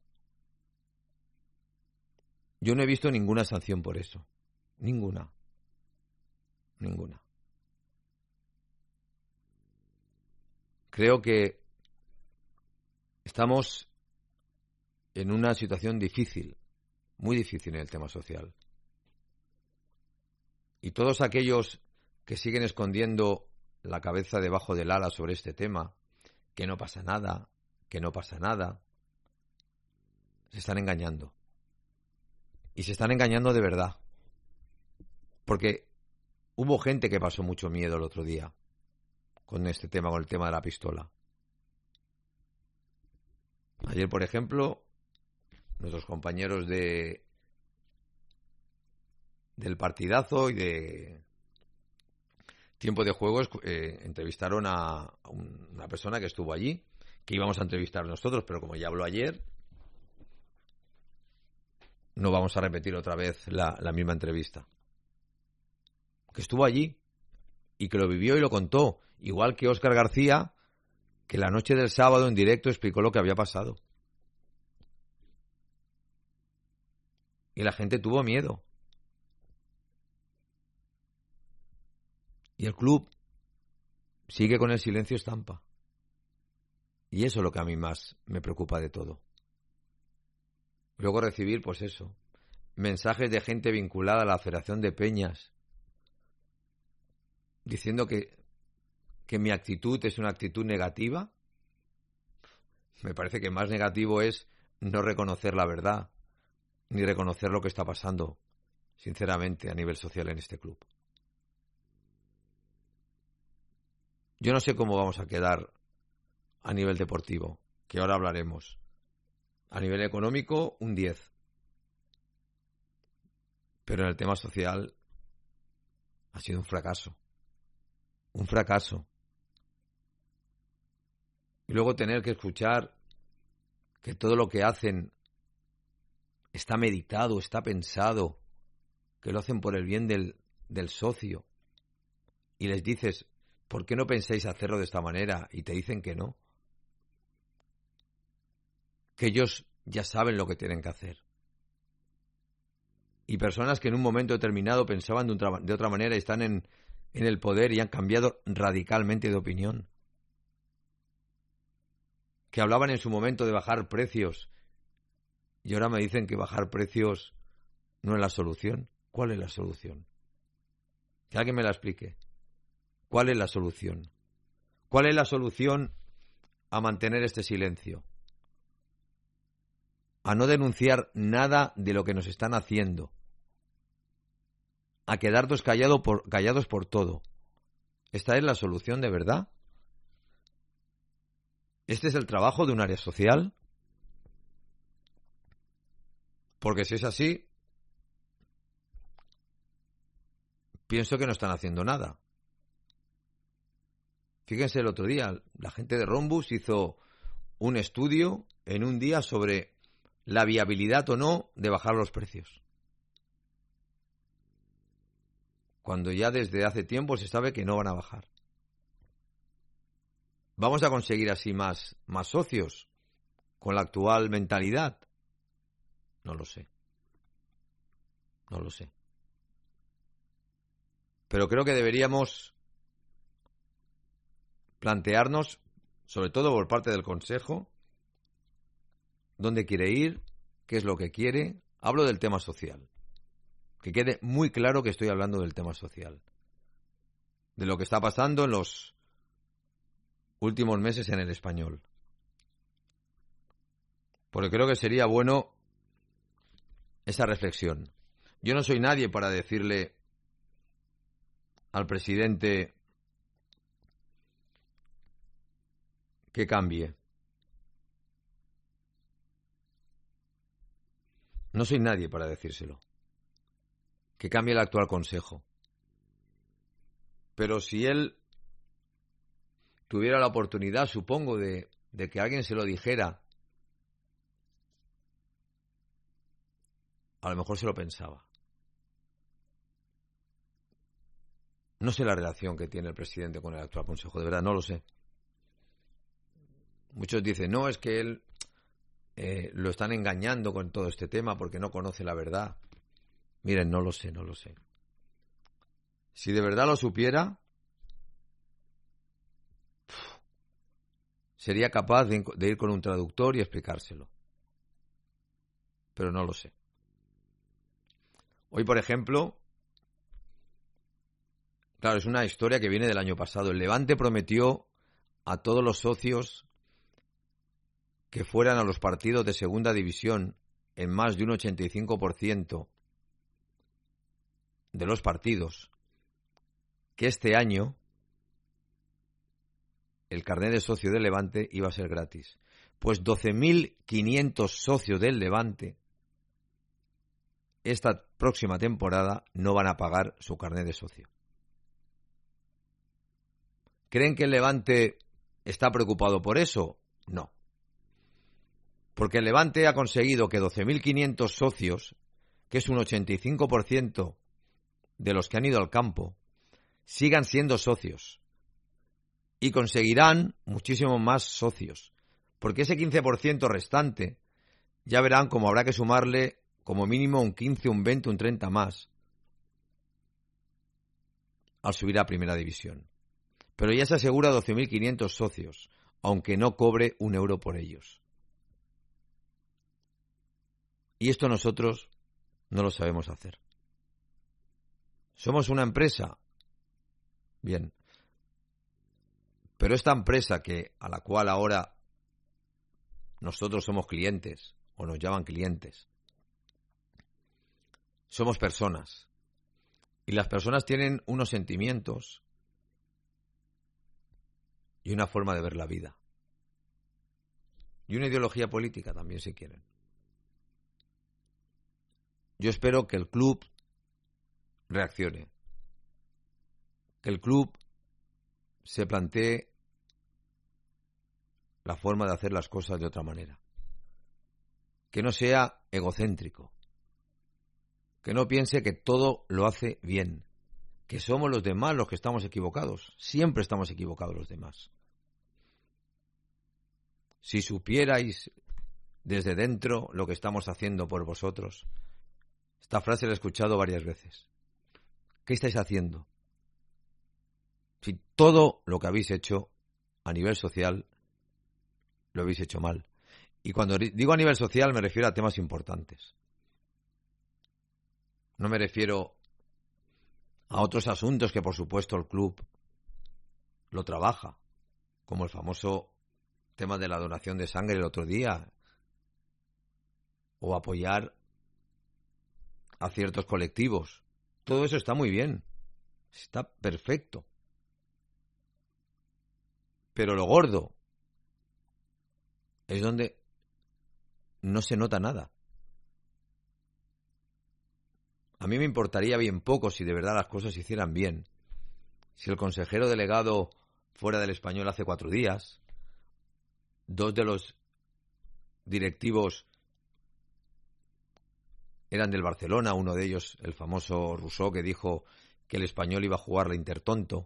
Yo no he visto ninguna sanción por eso. Ninguna. Creo que estamos en una situación difícil, muy difícil en el tema social. Y todos aquellos que siguen escondiendo la cabeza debajo del ala sobre este tema, que no pasa nada, se están engañando. Y se están engañando de verdad. Porque hubo gente que pasó mucho miedo el otro día con este tema, con el tema de la pistola. Ayer, por ejemplo, nuestros compañeros del partidazo y de tiempo de juego entrevistaron a una persona que estuvo allí, que íbamos a entrevistar nosotros, pero como ya habló ayer, no vamos a repetir otra vez la misma entrevista. Que estuvo allí y que lo vivió y lo contó, igual que Óscar García, que la noche del sábado en directo explicó lo que había pasado. Y la gente tuvo miedo. Y el club sigue con el silencio estampa. Y eso es lo que a mí más me preocupa de todo. Luego recibir, pues eso, mensajes de gente vinculada a la Federación de Peñas, diciendo que mi actitud es una actitud negativa. Me parece que más negativo es no reconocer la verdad, ni reconocer lo que está pasando, sinceramente, a nivel social en este club. Yo no sé cómo vamos a quedar a nivel deportivo, que ahora hablaremos. A nivel económico, un 10. Pero en el tema social ha sido un fracaso. Un fracaso. Y luego tener que escuchar que todo lo que hacen está meditado, está pensado, que lo hacen por el bien del socio, y les dices, ¿por qué no pensáis hacerlo de esta manera? Y te dicen que no. Que ellos ya saben lo que tienen que hacer. Y personas que en un momento determinado pensaban de otra manera y están en el poder y han cambiado radicalmente de opinión. Que hablaban en su momento de bajar precios y ahora me dicen que bajar precios no es la solución. ¿Cuál es la solución? Que alguien me la explique. ¿Cuál es la solución? ¿Cuál es la solución a mantener este silencio? A no denunciar nada de lo que nos están haciendo. A quedarnos callados por todo. ¿Esta es la solución de verdad? ¿Este es el trabajo de un área social? Porque si es así, pienso que no están haciendo nada. Fíjense, el otro día la gente de Rhombus hizo un estudio en un día sobre la viabilidad o no de bajar los precios. Cuando ya desde hace tiempo se sabe que no van a bajar. ¿Vamos a conseguir así más socios con la actual mentalidad? No lo sé. No lo sé. Pero creo que deberíamos plantearnos, sobre todo por parte del Consejo, dónde quiere ir, qué es lo que quiere. Hablo del tema social. Que quede muy claro que estoy hablando del tema social. De lo que está pasando en los últimos meses en el Español. Porque creo que sería bueno esa reflexión. Yo no soy nadie para decirle al presidente que cambie. No soy nadie para decírselo. Que cambie el actual Consejo. Pero si él tuviera la oportunidad, supongo, de que alguien se lo dijera, a lo mejor se lo pensaba. No sé la relación que tiene el presidente con el actual Consejo, de verdad, no lo sé. Muchos dicen, no, es que él lo están engañando con todo este tema porque no conoce la verdad. Miren, no lo sé. Si de verdad lo supiera, sería capaz de ir con un traductor y explicárselo. Pero no lo sé. Hoy, por ejemplo, claro, es una historia que viene del año pasado. El Levante prometió a todos los socios que fueran a los partidos de segunda división en más de un 85% de los partidos, que este año el carnet de socio del Levante iba a ser gratis. Pues 12.500 socios del Levante esta próxima temporada no van a pagar su carnet de socio. ¿Creen que el Levante está preocupado por eso? No. Porque el Levante ha conseguido que 12.500 socios, que es un 85% de los que han ido al campo, sigan siendo socios. Y conseguirán muchísimos más socios. Porque ese 15% restante, ya verán cómo habrá que sumarle como mínimo un 15, un 20, un 30 más al subir a Primera División. Pero ya se asegura 12.500 socios, aunque no cobre un euro por ellos. Y esto nosotros no lo sabemos hacer. ¿Somos una empresa? Bien. Pero esta empresa a la cual ahora nosotros somos clientes, o nos llaman clientes, somos personas. Y las personas tienen unos sentimientos y una forma de ver la vida. Y una ideología política también, si quieren. Yo espero que el club reaccione. Que el club se plantee la forma de hacer las cosas de otra manera. Que no sea egocéntrico. que no piense que todo lo hace bien, que somos los demás los que estamos equivocados. Siempre estamos equivocados los demás. Si supierais desde dentro lo que estamos haciendo por vosotros. Esta frase la he escuchado varias veces. ¿Qué estáis haciendo? Si todo lo que habéis hecho a nivel social lo habéis hecho mal. Y cuando digo a nivel social me refiero a temas importantes. No me refiero a otros asuntos que por supuesto el club lo trabaja, como el famoso tema de la donación de sangre el otro día, o apoyar a ciertos colectivos. Todo eso está muy bien, está perfecto. Pero lo gordo es donde no se nota nada. A mí me importaría bien poco si de verdad las cosas se hicieran bien. Si el consejero delegado fuera del Español hace 4 días, 2 de los directivos eran del Barcelona, uno de ellos, el famoso Rousseau, que dijo que el Español iba a jugar la Intertonto.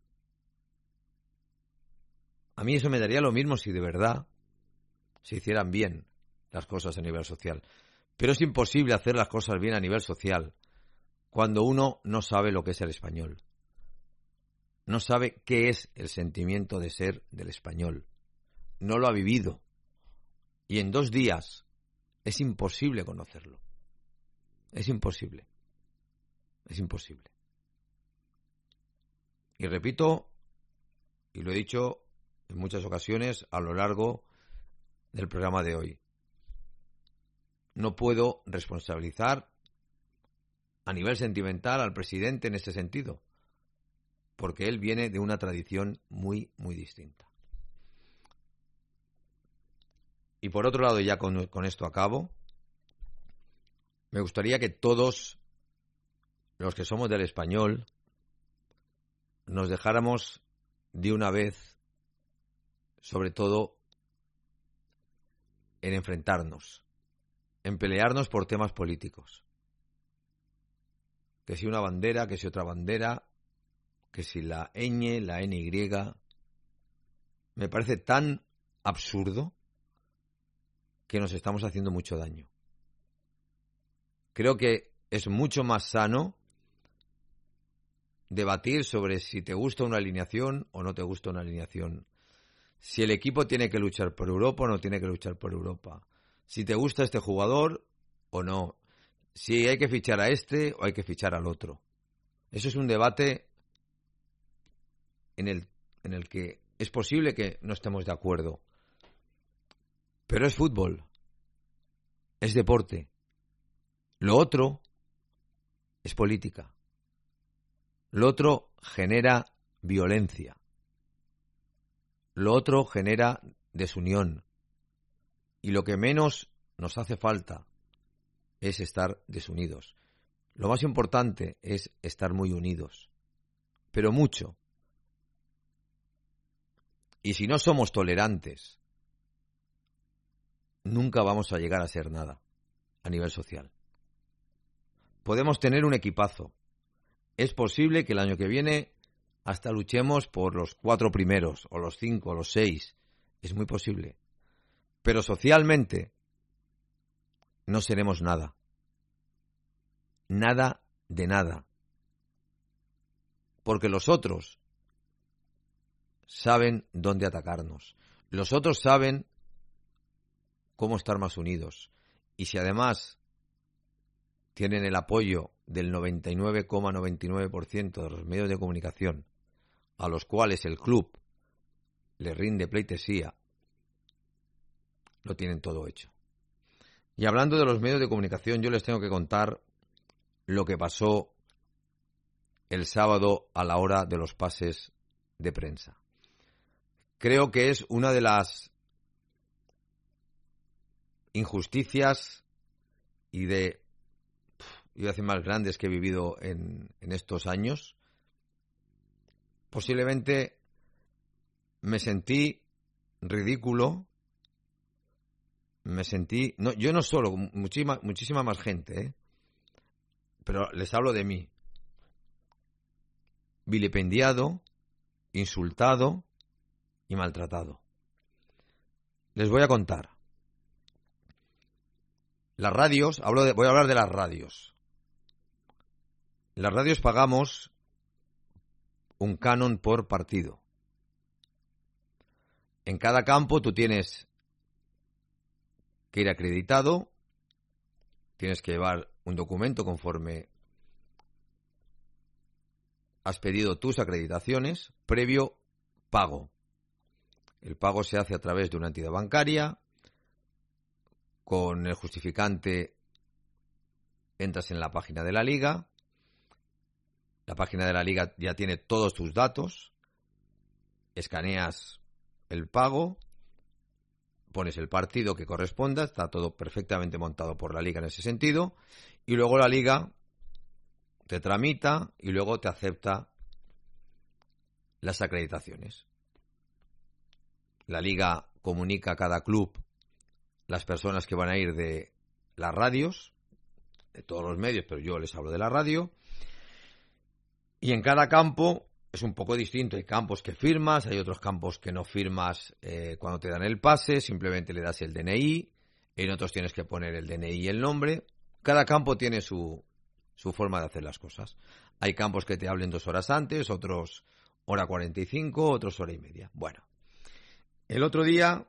A mí eso me daría lo mismo si de verdad se hicieran bien las cosas a nivel social. Pero es imposible hacer las cosas bien a nivel social cuando uno no sabe lo que es el español. No sabe qué es el sentimiento de ser del español. No lo ha vivido. Y en 2 días es imposible conocerlo. Es imposible. Es imposible. Y repito, y lo he dicho en muchas ocasiones a lo largo del programa de hoy, no puedo responsabilizar a nivel sentimental al presidente en este sentido, porque él viene de una tradición muy, muy distinta. Y por otro lado, ya con esto acabo, me gustaría que todos los que somos del Español nos dejáramos de una vez, sobre todo, en enfrentarnos, en pelearnos por temas políticos. Que si una bandera, que si otra bandera, que si la ñ, la ny, me parece tan absurdo que nos estamos haciendo mucho daño. Creo que es mucho más sano debatir sobre si te gusta una alineación o no te gusta una alineación. Si el equipo tiene que luchar por Europa o no tiene que luchar por Europa. Si te gusta este jugador o no. Si hay que fichar a este o hay que fichar al otro. Eso es un debate en el que es posible que no estemos de acuerdo. Pero es fútbol. Es deporte. Lo otro es política. Lo otro genera violencia. Lo otro genera desunión. Y lo que menos nos hace falta es estar desunidos. Lo más importante es estar muy unidos. Pero mucho. Y si no somos tolerantes, nunca vamos a llegar a ser nada a nivel social. Podemos tener un equipazo. Es posible que el año que viene hasta luchemos por los 4 primeros, o los 5, o los 6. Es muy posible. Pero socialmente no seremos nada. Nada de nada. Porque los otros saben dónde atacarnos. Los otros saben cómo estar más unidos. Y si además tienen el apoyo del 99,99% de los medios de comunicación, a los cuales el club le rinde pleitesía, lo tienen todo hecho. Y hablando de los medios de comunicación, yo les tengo que contar lo que pasó el sábado a la hora de los pases de prensa. Creo que es una de las injusticias y de, iba a decir, más grandes que he vivido en estos años. Posiblemente me sentí ridículo, yo no solo, muchísima más gente, pero les hablo de mí. Vilipendiado, insultado y maltratado. Les voy a contar. Las radios, voy a hablar de las radios. Las radios pagamos un canon por partido. En cada campo tú tienes que ir acreditado, tienes que llevar un documento conforme has pedido tus acreditaciones, previo pago. El pago se hace a través de una entidad bancaria, con el justificante entras en la página de la liga, la página de la liga ya tiene todos tus datos, escaneas el pago, pones el partido que corresponda, está todo perfectamente montado por la liga en ese sentido, y luego la liga te tramita y luego te acepta las acreditaciones. La liga comunica a cada club las personas que van a ir de las radios, de todos los medios, pero yo les hablo de la radio, y en cada campo es un poco distinto. Hay campos que firmas, hay otros campos que no firmas cuando te dan el pase, simplemente le das el DNI, en otros tienes que poner el DNI y el nombre. Cada campo tiene su forma de hacer las cosas. Hay campos que te hablen 2 horas antes, otros 1:45, otros 1:30. Bueno, el otro día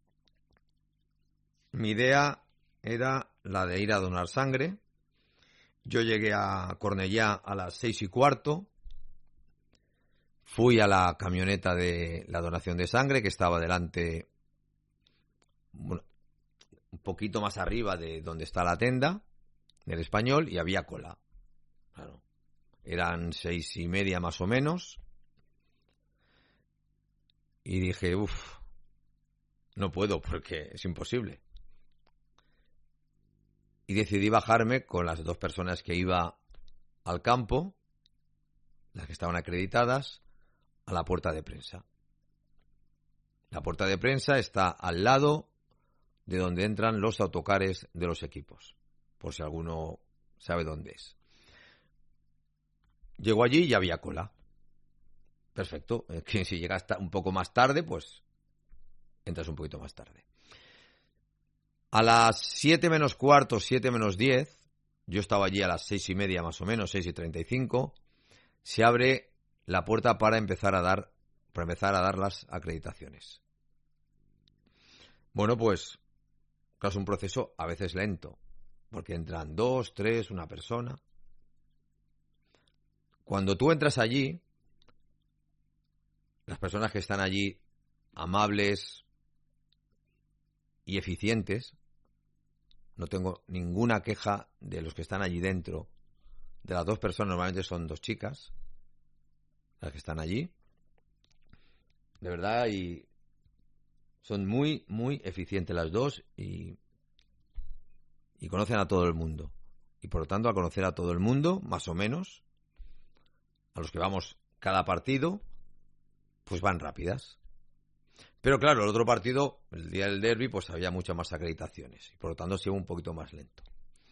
mi idea era la de ir a donar sangre. Yo llegué a Cornellá a las 6:15. Fui a la camioneta de la donación de sangre que estaba delante, bueno, un poquito más arriba de donde está la tenda del Español, y había cola. Claro, eran 6:30 más o menos. Y dije, no puedo porque es imposible. Y decidí bajarme con las 2 personas que iba al campo, las que estaban acreditadas, a la puerta de prensa. La puerta de prensa está al lado de donde entran los autocares de los equipos, por si alguno sabe dónde es. Llego allí y había cola. Perfecto. Si llegas un poco más tarde, pues entras un poquito más tarde. A las 7:15, 7:10, yo estaba allí a las 6:30 más o menos, 6:35, se abre la puerta para empezar a dar las acreditaciones. Bueno, pues, claro, es un proceso a veces lento, porque entran 2, 3, una persona. Cuando tú entras allí, las personas que están allí, amables y eficientes, no tengo ninguna queja de los que están allí dentro. De las 2 personas, normalmente son 2 chicas las que están allí, de verdad, y son muy, muy eficientes las 2 y conocen a todo el mundo. Y por lo tanto, al conocer a todo el mundo, más o menos, a los que vamos cada partido, pues van rápidas. Pero claro, el otro partido, el día del derbi, pues había muchas más acreditaciones y por lo tanto se iba un poquito más lento.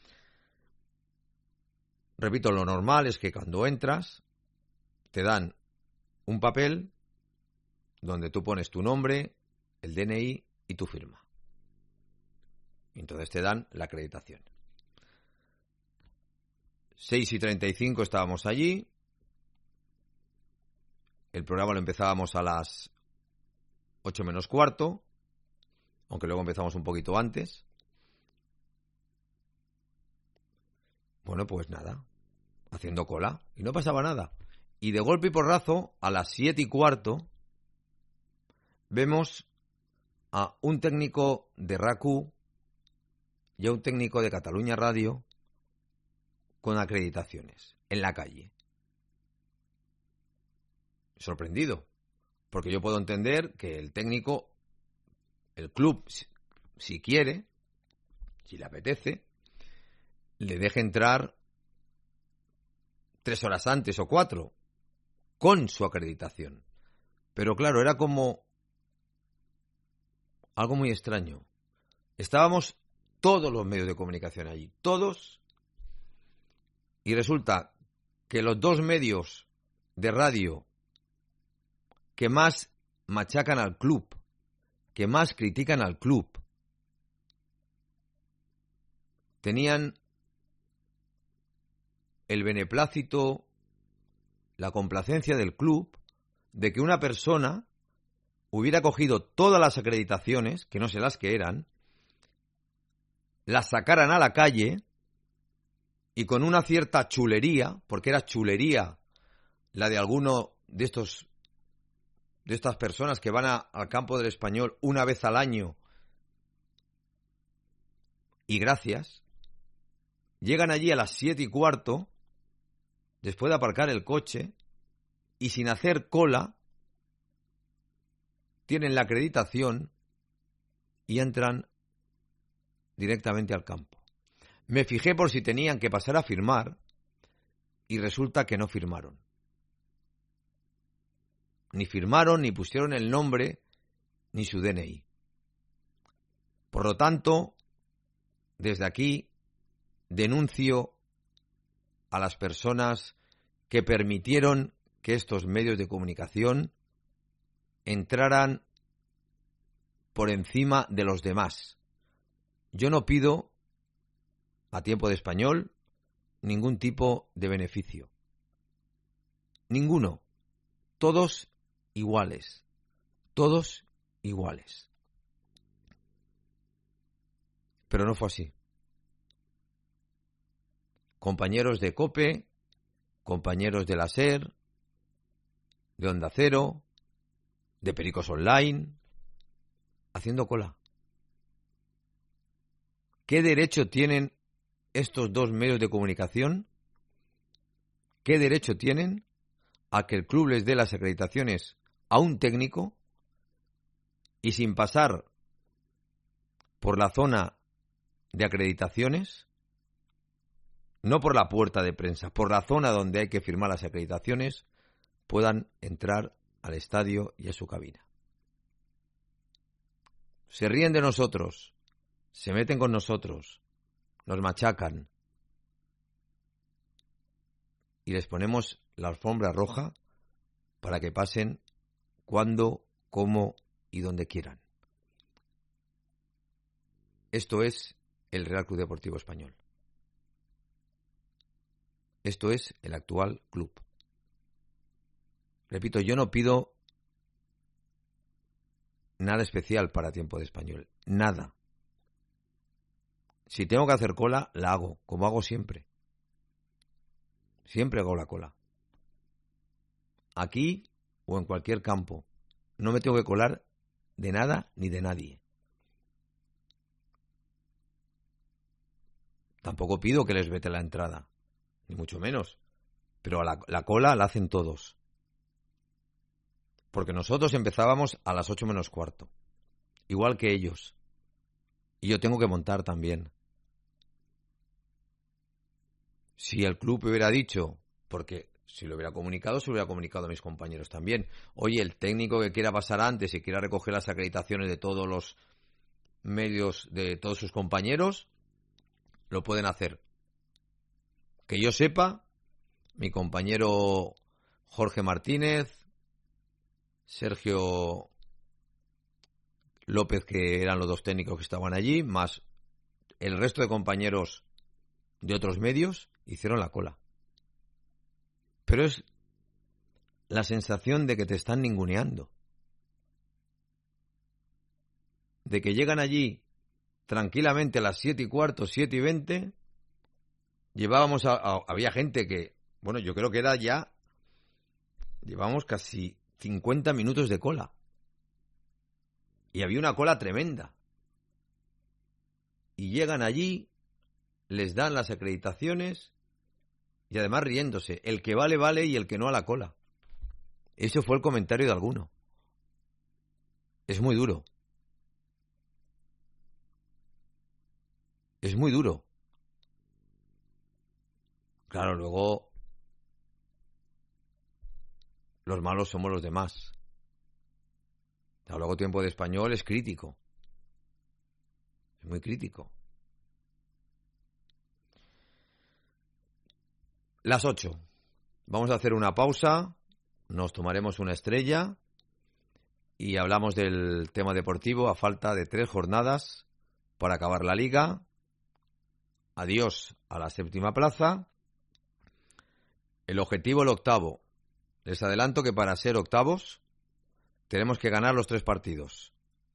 Repito, lo normal es que cuando entras te dan un papel donde tú pones tu nombre, el DNI y tu firma. Entonces te dan la acreditación. 6:35 estábamos allí. El programa lo empezábamos a las 8:15, aunque luego empezamos un poquito antes. Bueno, pues nada, haciendo cola, y no pasaba nada. Y de golpe y porrazo, a las 7:15, vemos a un técnico de RAC1 y a un técnico de Cataluña Radio con acreditaciones en la calle. Sorprendido, porque yo puedo entender que el técnico, el club, si quiere, si le apetece, le deje entrar 3 horas antes o 4 con su acreditación. Pero claro, era como algo muy extraño. Estábamos todos los medios de comunicación allí, todos, Y resulta que los dos medios de radio que más machacan al club, que más critican al club, tenían el beneplácito, la complacencia del club de que una persona hubiera cogido todas las acreditaciones, que no sé las que eran, las sacaran a la calle y con una cierta chulería, porque era chulería la de alguno de estas personas que van al campo del Español una vez al año, y gracias, llegan allí a las 7:15, después de aparcar el coche, y sin hacer cola, tienen la acreditación y entran directamente al campo. Me fijé por si tenían que pasar a firmar y resulta que no firmaron. Ni firmaron, ni pusieron el nombre, ni su DNI. Por lo tanto, desde aquí denuncio a las personas que permitieron que estos medios de comunicación entraran por encima de los demás. Yo no pido a Tiempo de Español ningún tipo de beneficio. Ninguno. Todos iguales. Todos iguales. Pero no fue así. Compañeros de COPE, compañeros de la SER, de Onda Cero, de Pericos Online, haciendo cola. ¿Qué derecho tienen estos dos medios de comunicación? ¿Qué derecho tienen a que el club les dé las acreditaciones a un técnico y sin pasar por la zona de acreditaciones, no por la puerta de prensa, por la zona donde hay que firmar las acreditaciones, puedan entrar al estadio y a su cabina? Se ríen de nosotros, se meten con nosotros, nos machacan y les ponemos la alfombra roja para que pasen cuando, cómo y donde quieran. Esto es el Real Club Deportivo Español. Esto es el actual club. Repito, yo no pido nada especial para Tiempo de Español. Nada. Si tengo que hacer cola, la hago, como hago siempre. Siempre hago la cola. Aquí o en cualquier campo. No me tengo que colar de nada ni de nadie. Tampoco pido que les vete la entrada, ni mucho menos. Pero la cola la hacen todos. Porque nosotros empezábamos a las 8:45. Igual que ellos. Y yo tengo que montar también. Si el club hubiera dicho, porque si lo hubiera comunicado, se lo hubiera comunicado a mis compañeros también. Oye, el técnico que quiera pasar antes y quiera recoger las acreditaciones de todos los medios, de todos sus compañeros, lo pueden hacer. Que yo sepa, mi compañero Jorge Martínez, Sergio López, que eran los dos técnicos que estaban allí, más el resto de compañeros de otros medios, hicieron la cola. Pero es la sensación de que te están ninguneando. De que llegan allí tranquilamente a las 7:15, 7:20. Llevábamos había gente que, bueno, yo creo que era ya, llevábamos casi 50 minutos de cola. Y había una cola tremenda. Y llegan allí, les dan las acreditaciones y además riéndose. El que vale, vale y el que no a la cola. Ese fue el comentario de alguno. Es muy duro. Es muy duro. Claro, luego los malos somos los demás. Luego Tiempo de Español es crítico. Es muy crítico. Las 8. Vamos a hacer una pausa, nos tomaremos una estrella y hablamos del tema deportivo a falta de 3 jornadas para acabar la liga. Adiós a la 7ª plaza. El objetivo, el 8º. Les adelanto que para ser octavos tenemos que ganar los 3 partidos.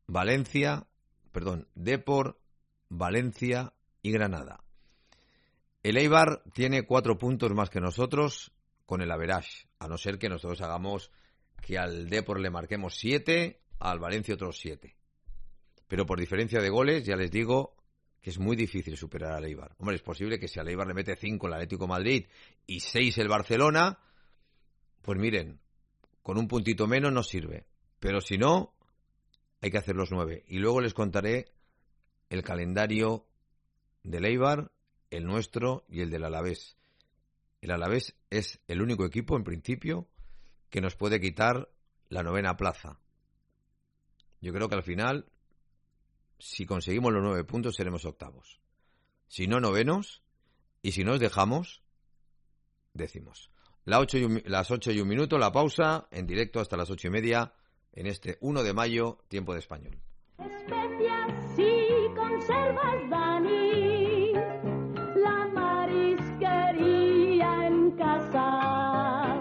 Depor, Valencia y Granada. El Eibar tiene 4 puntos más que nosotros con el average, a no ser que nosotros hagamos que al Depor le marquemos 7, al Valencia otros 7. Pero por diferencia de goles, ya les digo que es muy difícil superar al Eibar. Hombre, es posible que si al Eibar le mete 5 el Atlético de Madrid y 6 el Barcelona, pues miren, con un puntito menos nos sirve. Pero si no, hay que hacer los 9. Y luego les contaré el calendario del Eibar, el nuestro y el del Alavés. El Alavés es el único equipo, en principio, que nos puede quitar la 9ª plaza. Yo creo que al final, si conseguimos los 9 puntos, seremos octavos. Si no, novenos. Y si nos dejamos, décimos. Las 8 y 1 minuto, la pausa, en directo hasta las 8:30, en este 1 de mayo, tiempo de español. Especias y conservas, Dani, la marisquería en casa.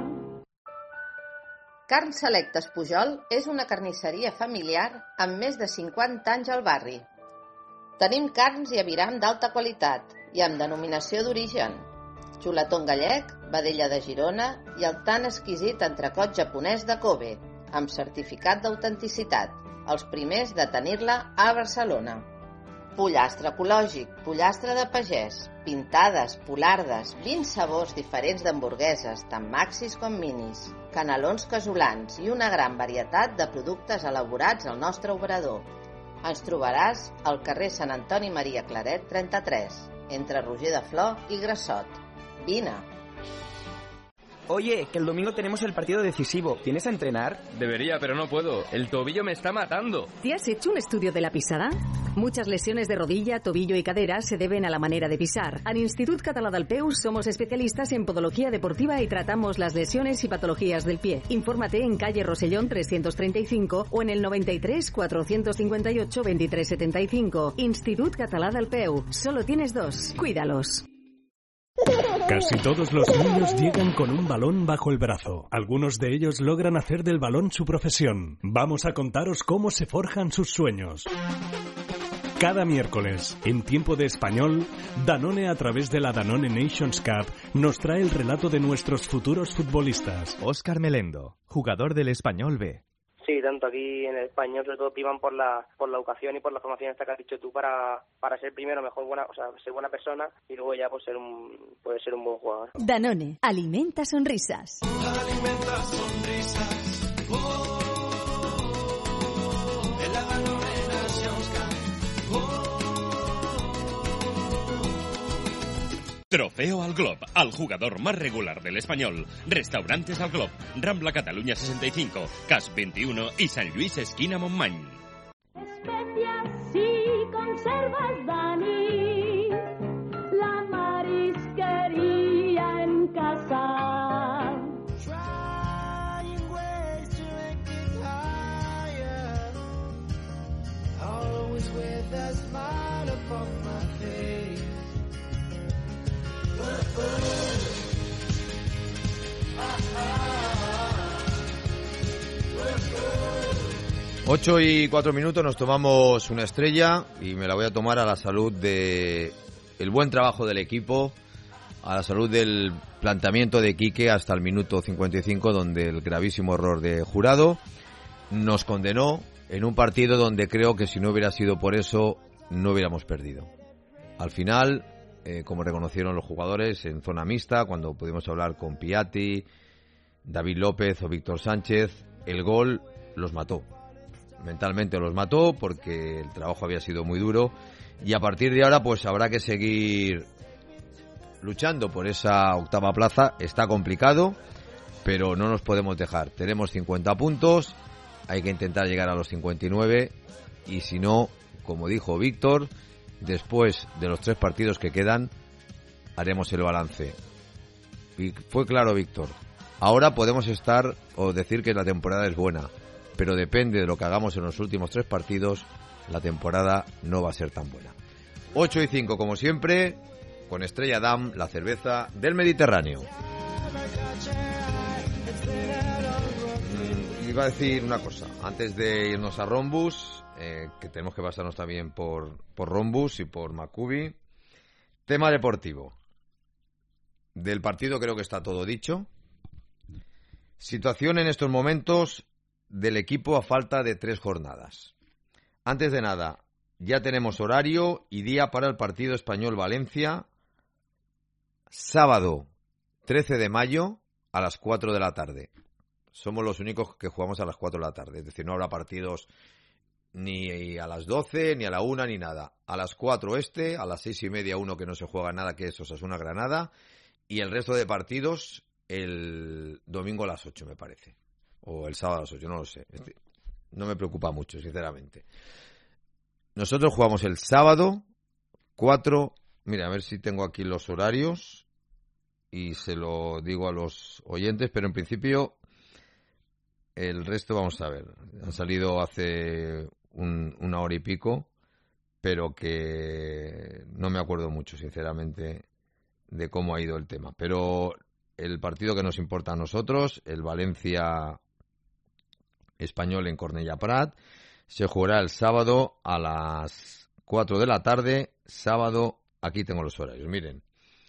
Carn Selectes Pujol és una carnisseria familiar amb més de 50 anys al barri. Tenim carns i aviram d'alta qualitat i amb denominació d'origen. Xuletón gallec, vedella de Girona i el tan exquisit entrecot japonès de Kobe, amb certificat d'autenticitat, els primers de tenir-la a Barcelona. Pollastre ecològic, pollastre de pagès, pintades, polardes, 20 sabors diferents d'hamburgueses, tant maxis com minis, canelons casolans i una gran varietat de productes elaborats al nostre obrador. Ens trobaràs al carrer Sant Antoni Maria Claret 33, entre Roger de Flor i Grassot. Vine. Oye, que el domingo tenemos el partido decisivo. ¿Vienes a entrenar? Debería, pero no puedo. El tobillo me está matando. ¿Te has hecho un estudio de la pisada? Muchas lesiones de rodilla, tobillo y cadera se deben a la manera de pisar. Al Institut Català del Peu somos especialistas en podología deportiva y tratamos las lesiones y patologías del pie. Infórmate en calle Rosellón 335 o en el 93 458 2375. Institut Català del Peu. Solo tienes 2. Cuídalos. Casi todos los niños llegan con un balón bajo el brazo. Algunos de ellos logran hacer del balón su profesión. Vamos a contaros cómo se forjan sus sueños. Cada miércoles, en Tiempo de Español, Danone, a través de la Danone Nations Cup, nos trae el relato de nuestros futuros futbolistas. Óscar Melendo, jugador del Español B. Sí, tanto aquí en el Español, sobre todo priman por la educación y por la formación esta que has dicho tú para ser primero mejor ser buena persona y luego ya pues ser un buen jugador. Danone, alimenta sonrisas. Alimenta sonrisas. En la Danone Nations Cup. Trofeo al Glob, al jugador más regular del Español. Restaurantes al Glob, Rambla Cataluña 65, Cas 21 y San Luis esquina Montmany. Especias y conservas, Dani, la marisquería en casa. Trying ways to make it higher. Always with a smile upon my face. 8 y 4 minutos, nos tomamos una estrella y me la voy a tomar a la salud de el buen trabajo del equipo, a la salud del planteamiento de Quique hasta el minuto 55, donde el gravísimo error de Jurado nos condenó en un partido donde creo que si no hubiera sido por eso no hubiéramos perdido. Al final, como reconocieron los jugadores en zona mixta, cuando pudimos hablar con Piatti, David López o Víctor Sánchez, el gol los mató. Mentalmente los mató porque el trabajo había sido muy duro y a partir de ahora pues habrá que seguir luchando por esa octava plaza. Está complicado, pero no nos podemos dejar. Tenemos 50 puntos, hay que intentar llegar a los 59 y si no, como dijo Víctor, después de los 3 partidos que quedan haremos el balance. Y fue claro, Víctor. Ahora podemos estar o decir que la temporada es buena, pero depende de lo que hagamos en los últimos 3 partidos, la temporada no va a ser tan buena. 8:05, como siempre, con Estrella Damm, la cerveza del Mediterráneo. Iba a decir una cosa, antes de irnos a Rhombus, que tenemos que pasarnos también por Rhombus y por Maccabi. Tema deportivo. Del partido creo que está todo dicho. Situación en estos momentos del equipo a falta de 3 jornadas. Antes de nada, ya tenemos horario y día para el partido Español-Valencia, sábado 13 de mayo a las 4 de la tarde. Somos los únicos que jugamos a las 4 de la tarde, es decir, no habrá partidos ni a las 12, ni a la 1, ni nada. A las 4 a las 6:30 uno que no se juega nada, que es Osasuna-Granada, y el resto de partidos el domingo a las 8, me parece. O el sábado a las 8, no lo sé. No me preocupa mucho, sinceramente. Nosotros jugamos el sábado 4. Mira, a ver si tengo aquí los horarios y se lo digo a los oyentes, pero en principio el resto vamos a ver. Han salido hace una hora y pico, pero que no me acuerdo mucho, sinceramente, de cómo ha ido el tema. Pero el partido que nos importa a nosotros, el Valencia Español en Cornellà Prat, se jugará el sábado a las 4 de la tarde. Sábado, aquí tengo los horarios, miren.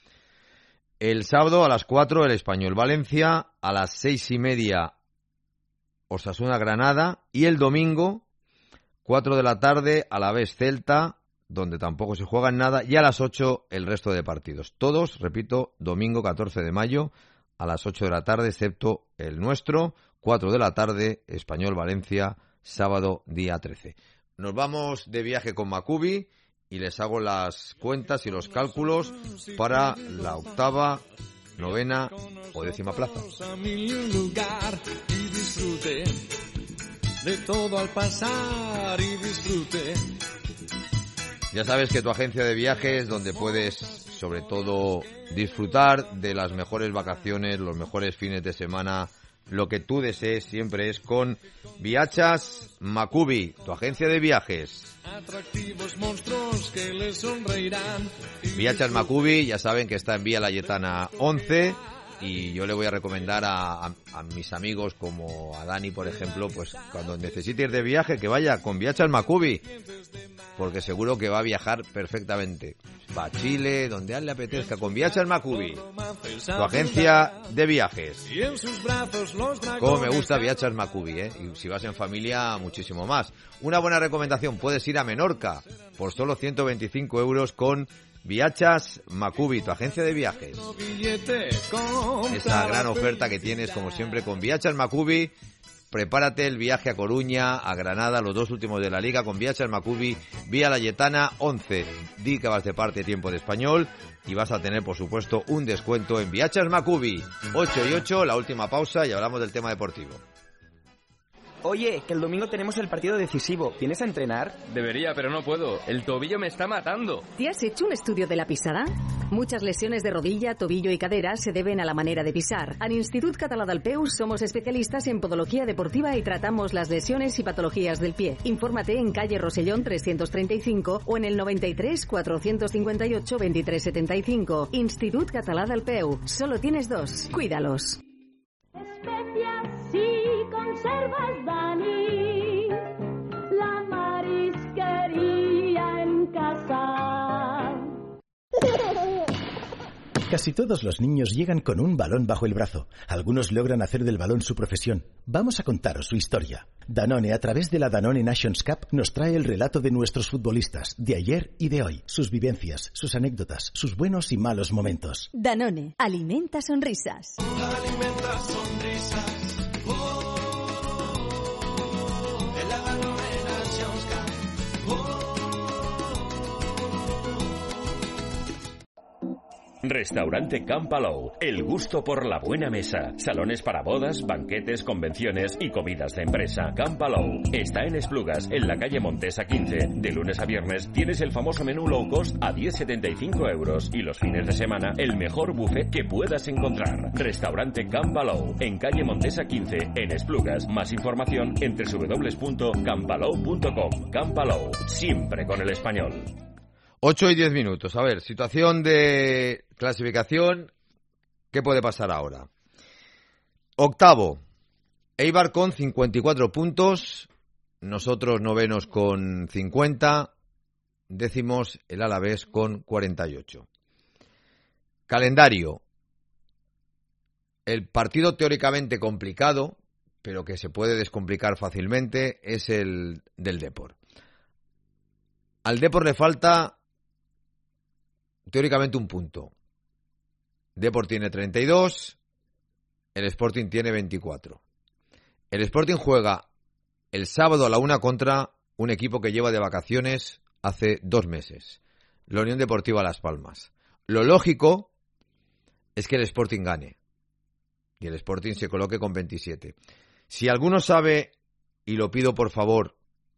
El sábado a las 4 el Español Valencia, a las 6:30 Osasuna Granada, y el domingo 4 de la tarde a la vez Celta, donde tampoco se juega nada, y a las 8 el resto de partidos. Todos, repito, domingo 14 de mayo a las 8 de la tarde, excepto el nuestro, 4 de la tarde, Español Valencia, sábado día 13. Nos vamos de viaje con Maccabi y les hago las cuentas y los cálculos para la 8ª, 9ª o 10ª plaza. De todo al pasar y disfrute. Ya sabes que tu agencia de viajes, donde puedes sobre todo disfrutar de las mejores vacaciones, los mejores fines de semana, lo que tú desees siempre es con Viachas Maccabi, tu agencia de viajes. Atractivos monstruos que les sonreirán. Viachas Maccabi, ya saben que está en Vía Layetana 11. Y yo le voy a recomendar a mis amigos como a Dani, por ejemplo, pues cuando necesite ir de viaje, que vaya con Viachas Maccabi, porque seguro que va a viajar perfectamente. Va a Chile, donde a él le apetezca, con Viachas Maccabi, tu agencia de viajes. Como me gusta Viachas Maccabi, y si vas en familia, muchísimo más. Una buena recomendación, puedes ir a Menorca por solo 125 euros con Viachas Maccabi, tu agencia de viajes. Esa gran oferta que tienes, como siempre, con Viachas Maccabi. Prepárate el viaje a Coruña, a Granada, los 2 últimos de la Liga, con Viachas Maccabi, Vía Layetana 11. Di que vas de parte Tiempo de Español y vas a tener, por supuesto, un descuento en Viachas Maccabi. 8:08, la última pausa y hablamos del tema deportivo. Oye, que el domingo tenemos el partido decisivo. ¿Vienes a entrenar? Debería, pero no puedo. El tobillo me está matando. ¿Te has hecho un estudio de la pisada? Muchas lesiones de rodilla, tobillo y cadera se deben a la manera de pisar. En Institut Català del Peu somos especialistas en podología deportiva y tratamos las lesiones y patologías del pie. Infórmate en calle Rosellón 335 o en el 93 458 2375. Institut Català del Peu. Solo tienes 2. Cuídalos. Especias y conservas, Dani, la marisquería en casa. Casi todos los niños llegan con un balón bajo el brazo. Algunos logran hacer del balón su profesión. Vamos a contaros su historia. Danone, a través de la Danone Nations Cup, nos trae el relato de nuestros futbolistas, de ayer y de hoy. Sus vivencias, sus anécdotas, sus buenos y malos momentos. Danone, alimenta sonrisas. Alimenta sonrisas. En la Danone Nations Cup. Restaurante Can Palou, el gusto por la buena mesa. Salones para bodas, banquetes, convenciones y comidas de empresa. Can Palou está en Esplugas, en la calle Montesa 15. De lunes a viernes tienes el famoso menú low cost a 10,75 euros y los fines de semana el mejor buffet que puedas encontrar. Restaurante Can Palou, en calle Montesa 15, en Esplugas. Más información en www.canpalou.com. Can Palou, siempre con el español. 8 y 10 minutos. A ver, situación de clasificación. ¿Qué puede pasar ahora? Octavo, Eibar con 54 puntos. Nosotros novenos con 50. Décimos el Alavés con 48. Calendario. El partido teóricamente complicado, pero que se puede descomplicar fácilmente, es el del Depor. Al Depor le falta teóricamente un punto. Depor tiene 32, el Sporting tiene 24. El Sporting juega el sábado a la 1 contra un equipo que lleva de vacaciones hace 2 meses, la Unión Deportiva Las Palmas. Lo lógico es que el Sporting gane y el Sporting se coloque con 27. Si alguno sabe, y lo pido por favor,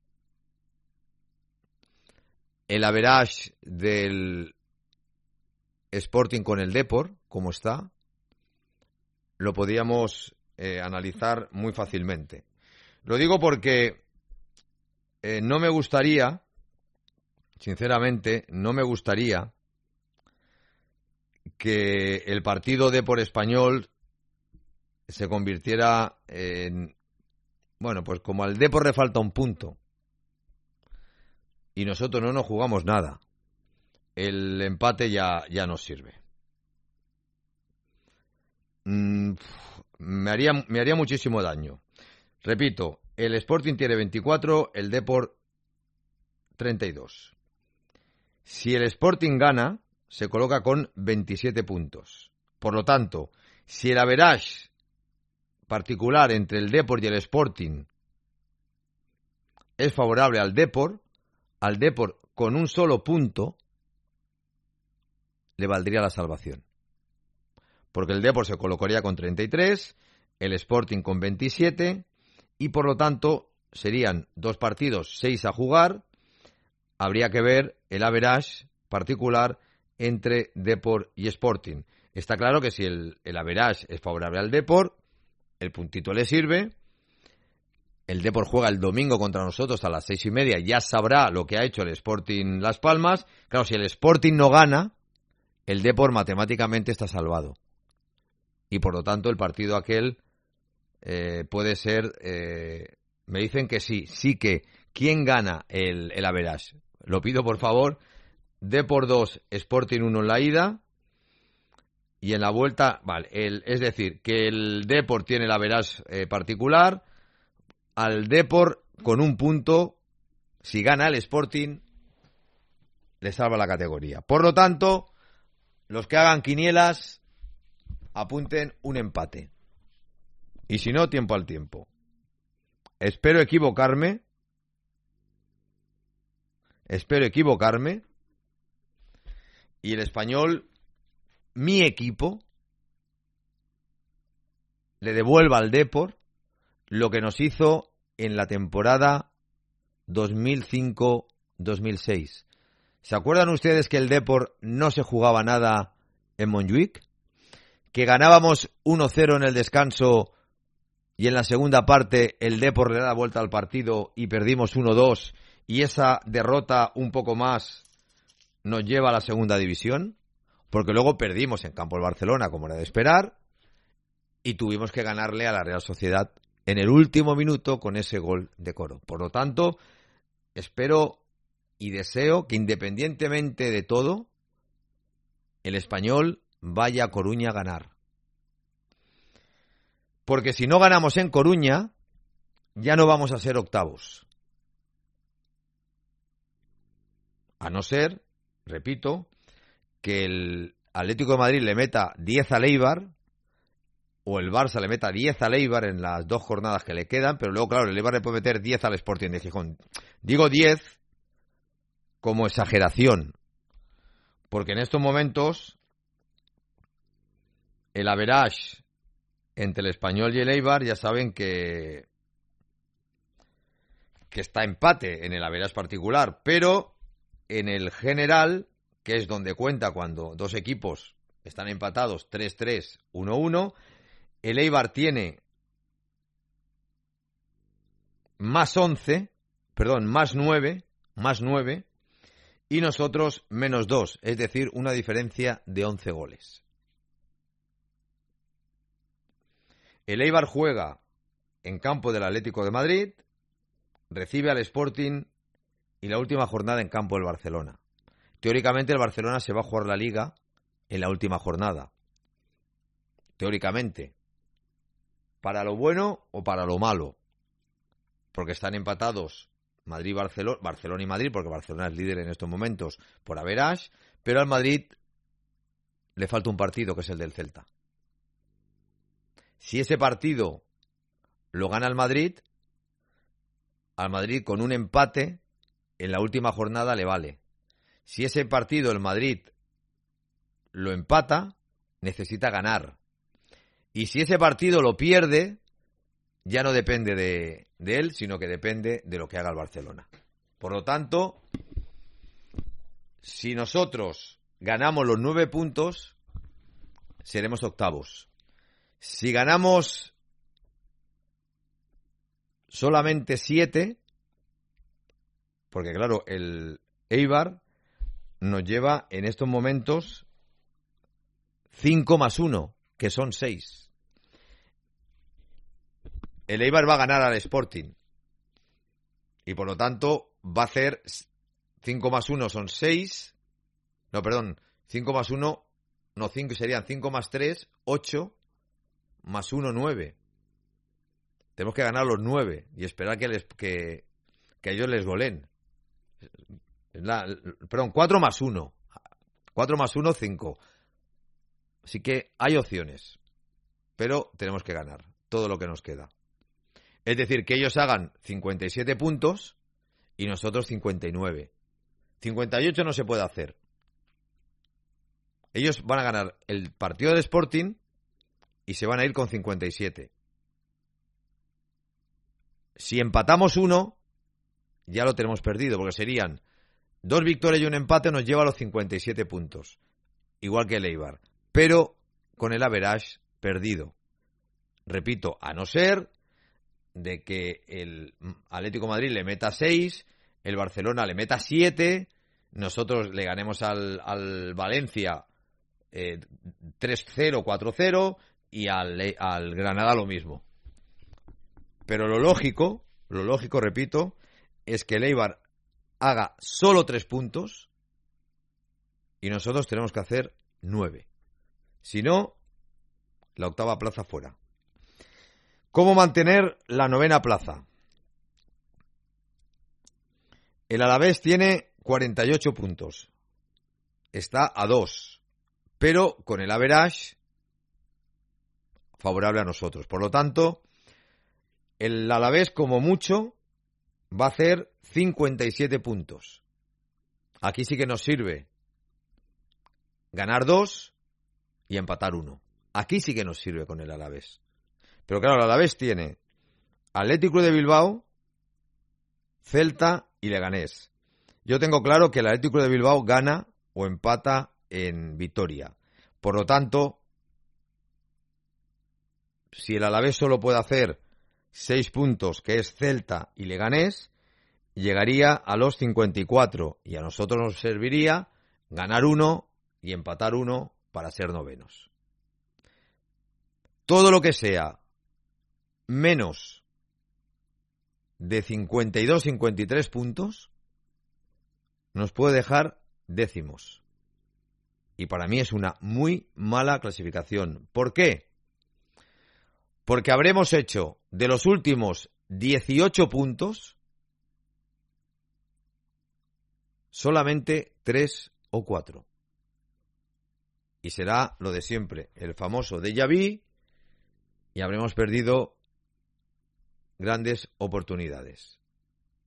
el average del Sporting con el Depor, ¿cómo está? Lo podríamos analizar muy fácilmente. Lo digo porque no me gustaría, sinceramente, no me gustaría que el partido Depor Español se convirtiera en, bueno, pues como al Depor le falta un punto y nosotros no nos jugamos nada, el empate ya nos sirve. Me haría muchísimo daño. Repito, el Sporting tiene 24, el Depor 32. Si el Sporting gana, se coloca con 27 puntos. Por lo tanto, si el average particular entre el Depor y el Sporting es favorable al Depor con un solo punto le valdría la salvación. Porque el Depor se colocaría con 33, el Sporting con 27 y por lo tanto serían 2 partidos, 6 a jugar. Habría que ver el average particular entre Depor y Sporting. Está claro que si el average es favorable al Depor, el puntito le sirve. El Depor juega el domingo contra nosotros a las 6:30. Ya sabrá lo que ha hecho el Sporting Las Palmas. Claro, si el Sporting no gana, el Depor matemáticamente está salvado. Y por lo tanto el partido aquel puede ser... me dicen que sí que... ¿Quién gana el average? Lo pido por favor. Depor 2, Sporting 1 en la ida. Y en la vuelta, vale, es decir, que el Depor tiene el average particular. Al Depor, con un punto, si gana el Sporting, le salva la categoría. Por lo tanto, los que hagan quinielas, apunten un empate. Y si no, tiempo al tiempo. Espero equivocarme. Y el Español, mi equipo, le devuelva al Depor lo que nos hizo en la temporada 2005-2006. ¿Se acuerdan ustedes que el Depor no se jugaba nada en Montjuic? Que ganábamos 1-0 en el descanso y en la segunda parte el Depor le da la vuelta al partido y perdimos 1-2 y esa derrota un poco más nos lleva a la segunda división, porque luego perdimos en campo del Barcelona como era de esperar y tuvimos que ganarle a la Real Sociedad en el último minuto con ese gol de Coro. Por lo tanto, espero y deseo que independientemente de todo, el Español vaya a Coruña a ganar. Porque si no ganamos en Coruña, ya no vamos a ser octavos. A no ser, repito, que el Atlético de Madrid le meta 10 al Eibar, o el Barça le meta 10 al Eibar en las 2 jornadas que le quedan, pero luego, claro, el Eibar le puede meter 10 al Sporting de Gijón. Digo 10 como exageración, porque en estos momentos el average entre el Español y el Eibar, ya saben que está empate en el average particular, pero en el general, que es donde cuenta cuando dos equipos están empatados 3-3, 1-1, el Eibar tiene más 9, y nosotros menos 2, es decir, una diferencia de 11 goles. El Eibar juega en campo del Atlético de Madrid, recibe al Sporting y la última jornada en campo del Barcelona. Teóricamente el Barcelona se va a jugar la Liga en la última jornada. Teóricamente. Para lo bueno o para lo malo. Porque están empatados Barcelona y Madrid, porque Barcelona es líder en estos momentos por average, pero al Madrid le falta un partido, que es el del Celta. Si ese partido lo gana el Madrid, al Madrid con un empate en la última jornada le vale. Si ese partido el Madrid lo empata, necesita ganar. Y si ese partido lo pierde, ya no depende de él, sino que depende de lo que haga el Barcelona. Por lo tanto, si nosotros ganamos los 9 puntos, seremos octavos. Si ganamos solamente 7, porque claro, el Eibar nos lleva en estos momentos 5 más 1, que son 6. El Eibar va a ganar al Sporting y por lo tanto va a hacer 5 más 1 son 6. No, perdón, 5 más 1, no, 5 serían 5 más 3, 8, más 1, 9. Tenemos que ganar los 9 y esperar que ellos les goleen. Perdón, 4 más 1. 4 más 1, 5. Así que hay opciones, pero tenemos que ganar todo lo que nos queda. Es decir, que ellos hagan 57 puntos y nosotros 59. 58 no se puede hacer. Ellos van a ganar el partido del Sporting y se van a ir con 57. Si empatamos 1, ya lo tenemos perdido, porque serían 2 victorias y un empate, nos lleva a los 57 puntos. Igual que el Eibar. Pero con el average perdido. Repito, a no ser de que el Atlético de Madrid le meta 6, el Barcelona le meta 7, nosotros le ganemos al Valencia 3-0, 4-0 y al Granada lo mismo. Pero lo lógico, repito, es que el Eibar haga solo 3 puntos y nosotros tenemos que hacer 9. Si no, la octava plaza fuera. ¿Cómo mantener la novena plaza? El Alavés tiene 48 puntos. Está a 2, pero con el average favorable a nosotros. Por lo tanto, el Alavés como mucho va a hacer 57 puntos. Aquí sí que nos sirve ganar 2 y empatar 1. Aquí sí que nos sirve con el Alavés. Pero claro, el Alavés tiene Atlético de Bilbao, Celta y Leganés. Yo tengo claro que el Atlético de Bilbao gana o empata en Vitoria. Por lo tanto, si el Alavés solo puede hacer 6 puntos, que es Celta y Leganés, llegaría a los 54 y a nosotros nos serviría ganar 1 y empatar 1 para ser novenos. Todo lo que sea menos de 52-53 puntos nos puede dejar décimos. Y para mí es una muy mala clasificación. ¿Por qué? Porque habremos hecho de los últimos 18 puntos solamente 3 o 4. Y será lo de siempre, el famoso déjà vu, y habremos perdido grandes oportunidades.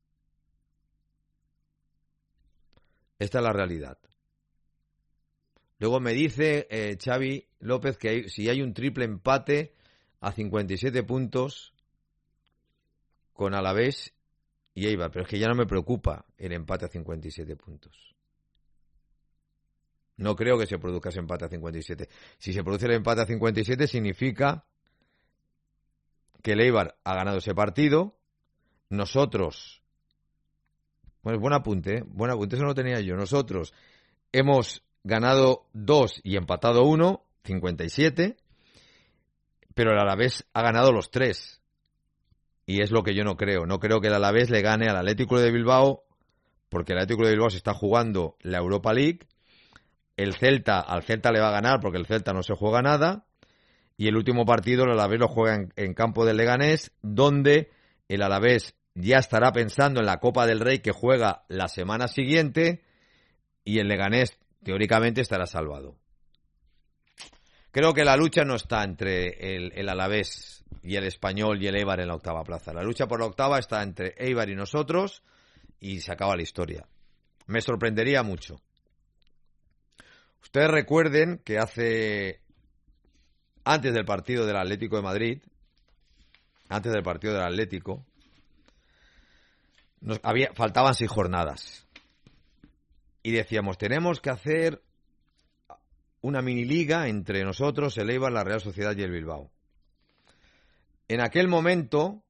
Esta es la realidad. Luego me dice Xavi López que si hay un triple empate a 57 puntos con Alavés y Eibar, pero es que ya no me preocupa el empate a 57 puntos. No creo que se produzca ese empate a 57. Si se produce el empate a 57 significa que el Eibar ha ganado ese partido. Nosotros, bueno, buen apunte, eso no lo tenía yo. Nosotros hemos ganado 2 y empatado 1, 57, pero el Alavés ha ganado los 3. Y es lo que yo no creo. No creo que el Alavés le gane al Atlético de Bilbao, porque el Atlético de Bilbao se está jugando la Europa League. Al Celta le va a ganar porque el Celta no se juega nada. Y el último partido el Alavés lo juega en campo del Leganés, donde el Alavés ya estará pensando en la Copa del Rey que juega la semana siguiente y el Leganés teóricamente estará salvado. Creo que la lucha no está entre el Alavés y el Español y el Eibar en la octava plaza. La lucha por la octava está entre Eibar y nosotros y se acaba la historia. Me sorprendería mucho. Ustedes recuerden que antes del partido del Atlético de Madrid, faltaban 6 jornadas. Y decíamos, tenemos que hacer una mini liga entre nosotros, el Eibar, la Real Sociedad y el Bilbao. En aquel momento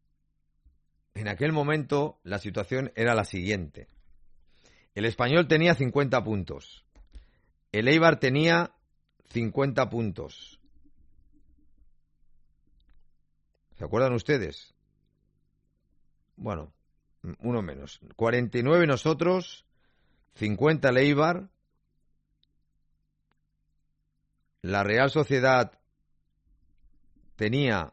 la situación era la siguiente. El Español tenía 50 puntos. El Eibar tenía 50 puntos. ¿Se acuerdan ustedes? Bueno, uno menos. 49 nosotros, 50 el Eibar. La Real Sociedad tenía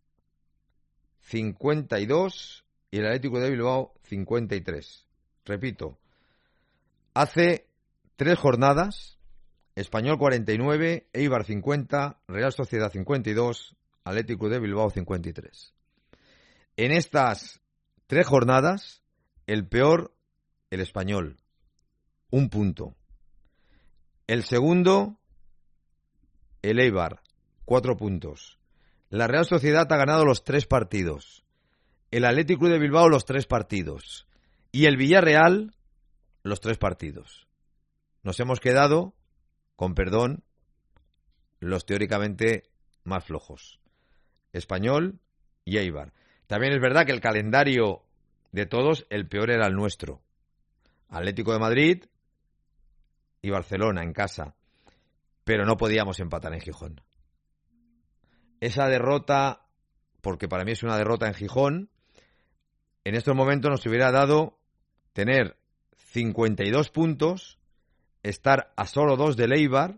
52 y el Atlético de Bilbao 53. Repito, hace 3 jornadas, Español 49, Eibar 50, Real Sociedad 52, Atlético de Bilbao 53. En estas 3 jornadas, el peor, el Español, 1 punto. El segundo, el Eibar, 4 puntos. La Real Sociedad ha ganado los 3 partidos. El Atlético de Bilbao los 3 partidos. Y el Villarreal los 3 partidos. Nos hemos quedado, con perdón, los teóricamente más flojos. Español y Eibar. También es verdad que el calendario de todos, el peor era el nuestro. Atlético de Madrid y Barcelona en casa. Pero no podíamos empatar en Gijón. Esa derrota, porque para mí es una derrota en Gijón, en estos momentos nos hubiera dado tener 52 puntos, estar a solo 2 del Eibar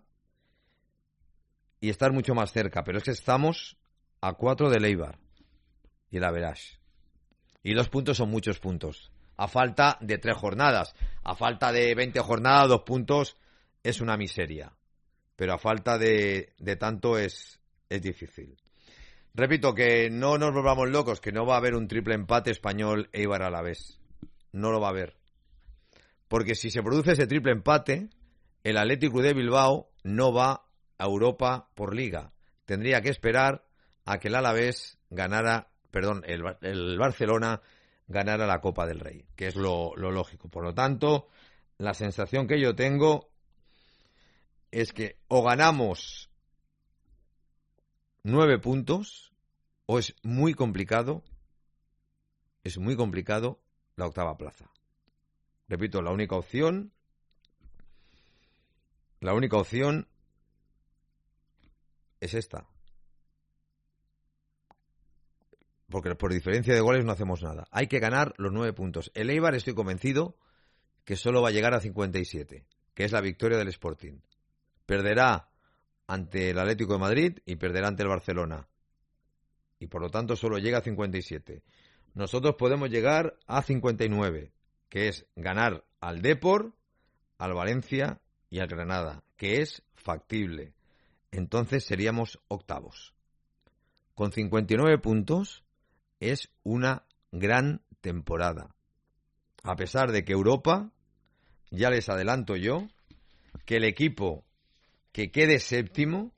y estar mucho más cerca. Pero es que estamos a 4 del Eibar y el average. Y 2 puntos son muchos puntos. A falta de 3 jornadas. A falta de 20 jornadas, 2 puntos es una miseria. Pero a falta de tanto es difícil. Repito, que no nos volvamos locos, que no va a haber un triple empate Español Eibar a la vez. No lo va a haber. Porque si se produce ese triple empate, el Atlético de Bilbao no va a Europa por liga. Tendría que esperar a que el Alavés ganara, el Barcelona ganara la Copa del Rey, que es lo lógico. Por lo tanto, la sensación que yo tengo es que o ganamos 9 puntos o es muy complicado la octava plaza. Repito, la única opción es esta. Porque por diferencia de goles no hacemos nada. Hay que ganar los 9 puntos. El Eibar estoy convencido que solo va a llegar a 57, que es la victoria del Sporting. Perderá ante el Atlético de Madrid y perderá ante el Barcelona. Y por lo tanto solo llega a 57. Nosotros podemos llegar a 59, que es ganar al Depor, al Valencia y al Granada, que es factible. Entonces seríamos octavos. Con 59 puntos es una gran temporada. A pesar de que Europa, ya les adelanto yo, que el equipo que quede séptimo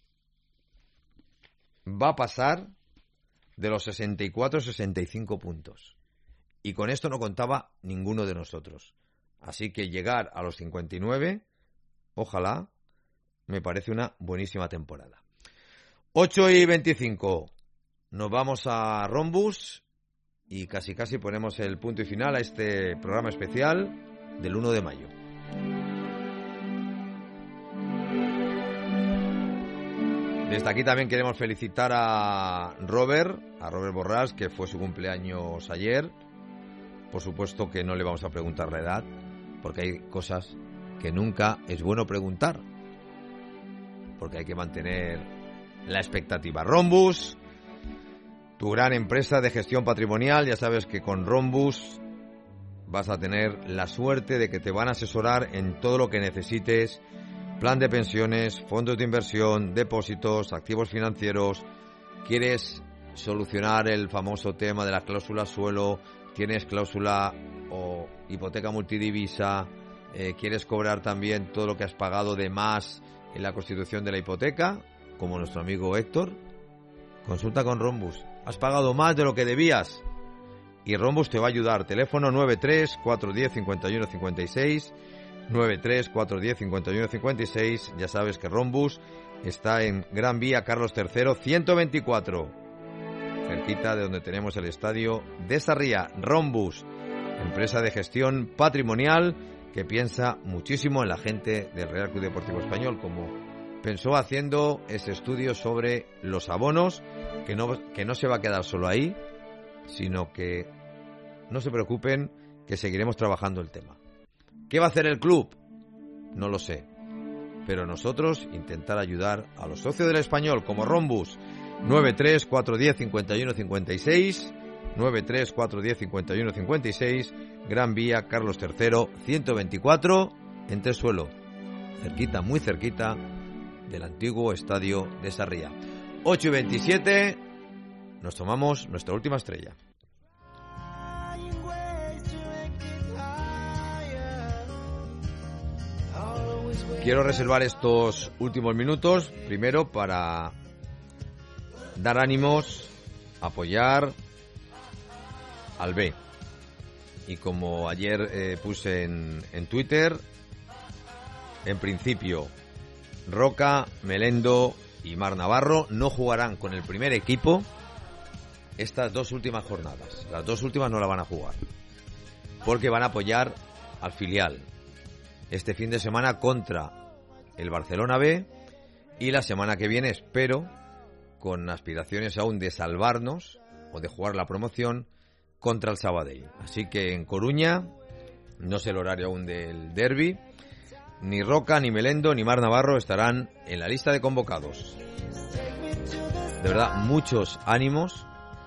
va a pasar de los 64-65 puntos. Y con esto no contaba ninguno de nosotros. Así que llegar a los 59, ojalá, me parece una buenísima temporada. 8:25. Nos vamos a Rhombus y casi ponemos el punto y final a este programa especial del 1 de mayo. Desde aquí también queremos felicitar a Robert Borràs, que fue su cumpleaños ayer. Por supuesto que no le vamos a preguntar la edad, porque hay cosas que nunca es bueno preguntar, porque hay que mantener la expectativa. Rhombus, tu gran empresa de gestión patrimonial, ya sabes que con Rhombus vas a tener la suerte de que te van a asesorar en todo lo que necesites: plan de pensiones, fondos de inversión, depósitos, activos financieros. ¿Quieres solucionar el famoso tema de la cláusula suelo? ¿Tienes cláusula o hipoteca multidivisa? ¿Quieres cobrar también todo lo que has pagado de más en la constitución de la hipoteca? Como nuestro amigo Héctor. Consulta con Rhombus. ¿Has pagado más de lo que debías? Y Rhombus te va a ayudar. Teléfono 93-410-5156. 93-410-5156. Ya sabes que Rhombus está en Gran Vía Carlos III 124, cerquita de donde tenemos el estadio de Sarriá. Rhombus, empresa de gestión patrimonial que piensa muchísimo en la gente del Real Club Deportivo Español, como pensó haciendo ese estudio sobre los abonos, que no se va a quedar solo ahí, sino que no se preocupen, que seguiremos trabajando el tema. ¿Qué va a hacer el club? No lo sé. Pero nosotros intentar ayudar a los socios del Español, como Rhombus. 93-410-5156. 93-410-5156. Gran Vía Carlos III 124. En Tresuelo. Cerquita, muy cerquita del antiguo estadio de Sarriá. 8:27. Nos tomamos nuestra última estrella. Quiero reservar estos últimos minutos, primero para dar ánimos, apoyar al B. Y como ayer puse en Twitter, en principio Roca, Melendo y Mar Navarro no jugarán con el primer equipo estas dos últimas jornadas. Las dos últimas no la van a jugar, porque van a apoyar al filial este fin de semana contra el Barcelona B, y la semana que viene, espero, con aspiraciones aún de salvarnos o de jugar la promoción, contra el Sabadell. Así que en Coruña, no sé el horario aún del derbi, ni Roca, ni Melendo, ni Mar Navarro estarán en la lista de convocados. De verdad, muchos ánimos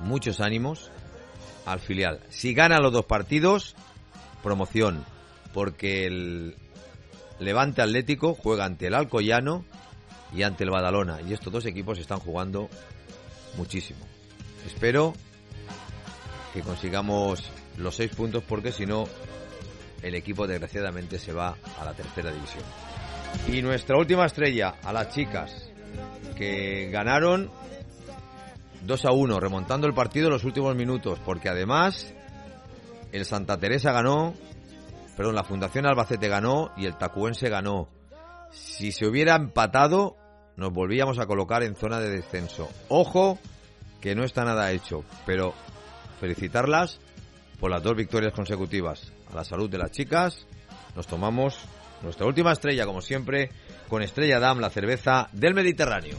al filial. Si ganan los dos partidos, promoción, porque el Levante Atlético juega ante el Alcoyano y ante el Badalona, y estos dos equipos están jugando muchísimo. Espero que consigamos los 6 puntos, porque si no, el equipo desgraciadamente se va a la tercera división. Y nuestra última estrella, a las chicas, que ganaron 2-1, remontando el partido en los últimos minutos, porque además el Santa Teresa ganó, la Fundación Albacete ganó y el Tacuense ganó. Si se hubiera empatado, nos volvíamos a colocar en zona de descenso. Ojo, que no está nada hecho, pero felicitarlas por las 2 victorias consecutivas. A la salud de las chicas. Nos tomamos nuestra última estrella, como siempre, con Estrella Damm, la cerveza del Mediterráneo.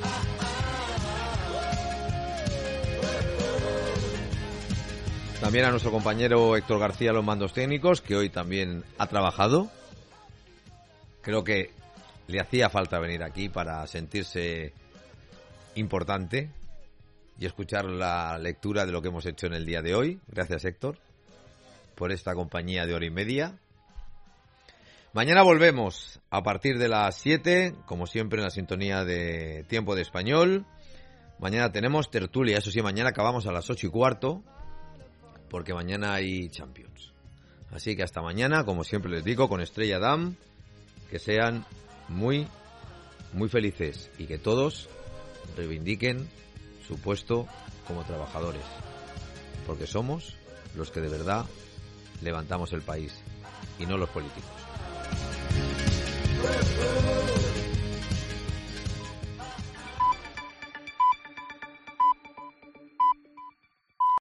También a nuestro compañero Héctor García, los mandos técnicos, que hoy también ha trabajado. Creo que le hacía falta venir aquí para sentirse importante y escuchar la lectura de lo que hemos hecho en el día de hoy. Gracias, Héctor, por esta compañía de hora y media. Mañana volvemos a partir de las 7, como siempre, en la sintonía de Tiempo de Español. Mañana tenemos tertulia, eso sí, mañana acabamos a las 8:15, porque mañana hay Champions. Así que hasta mañana, como siempre les digo, con Estrella Damm, que sean muy, muy felices y que todos reivindiquen su puesto como trabajadores, porque somos los que de verdad levantamos el país y no los políticos.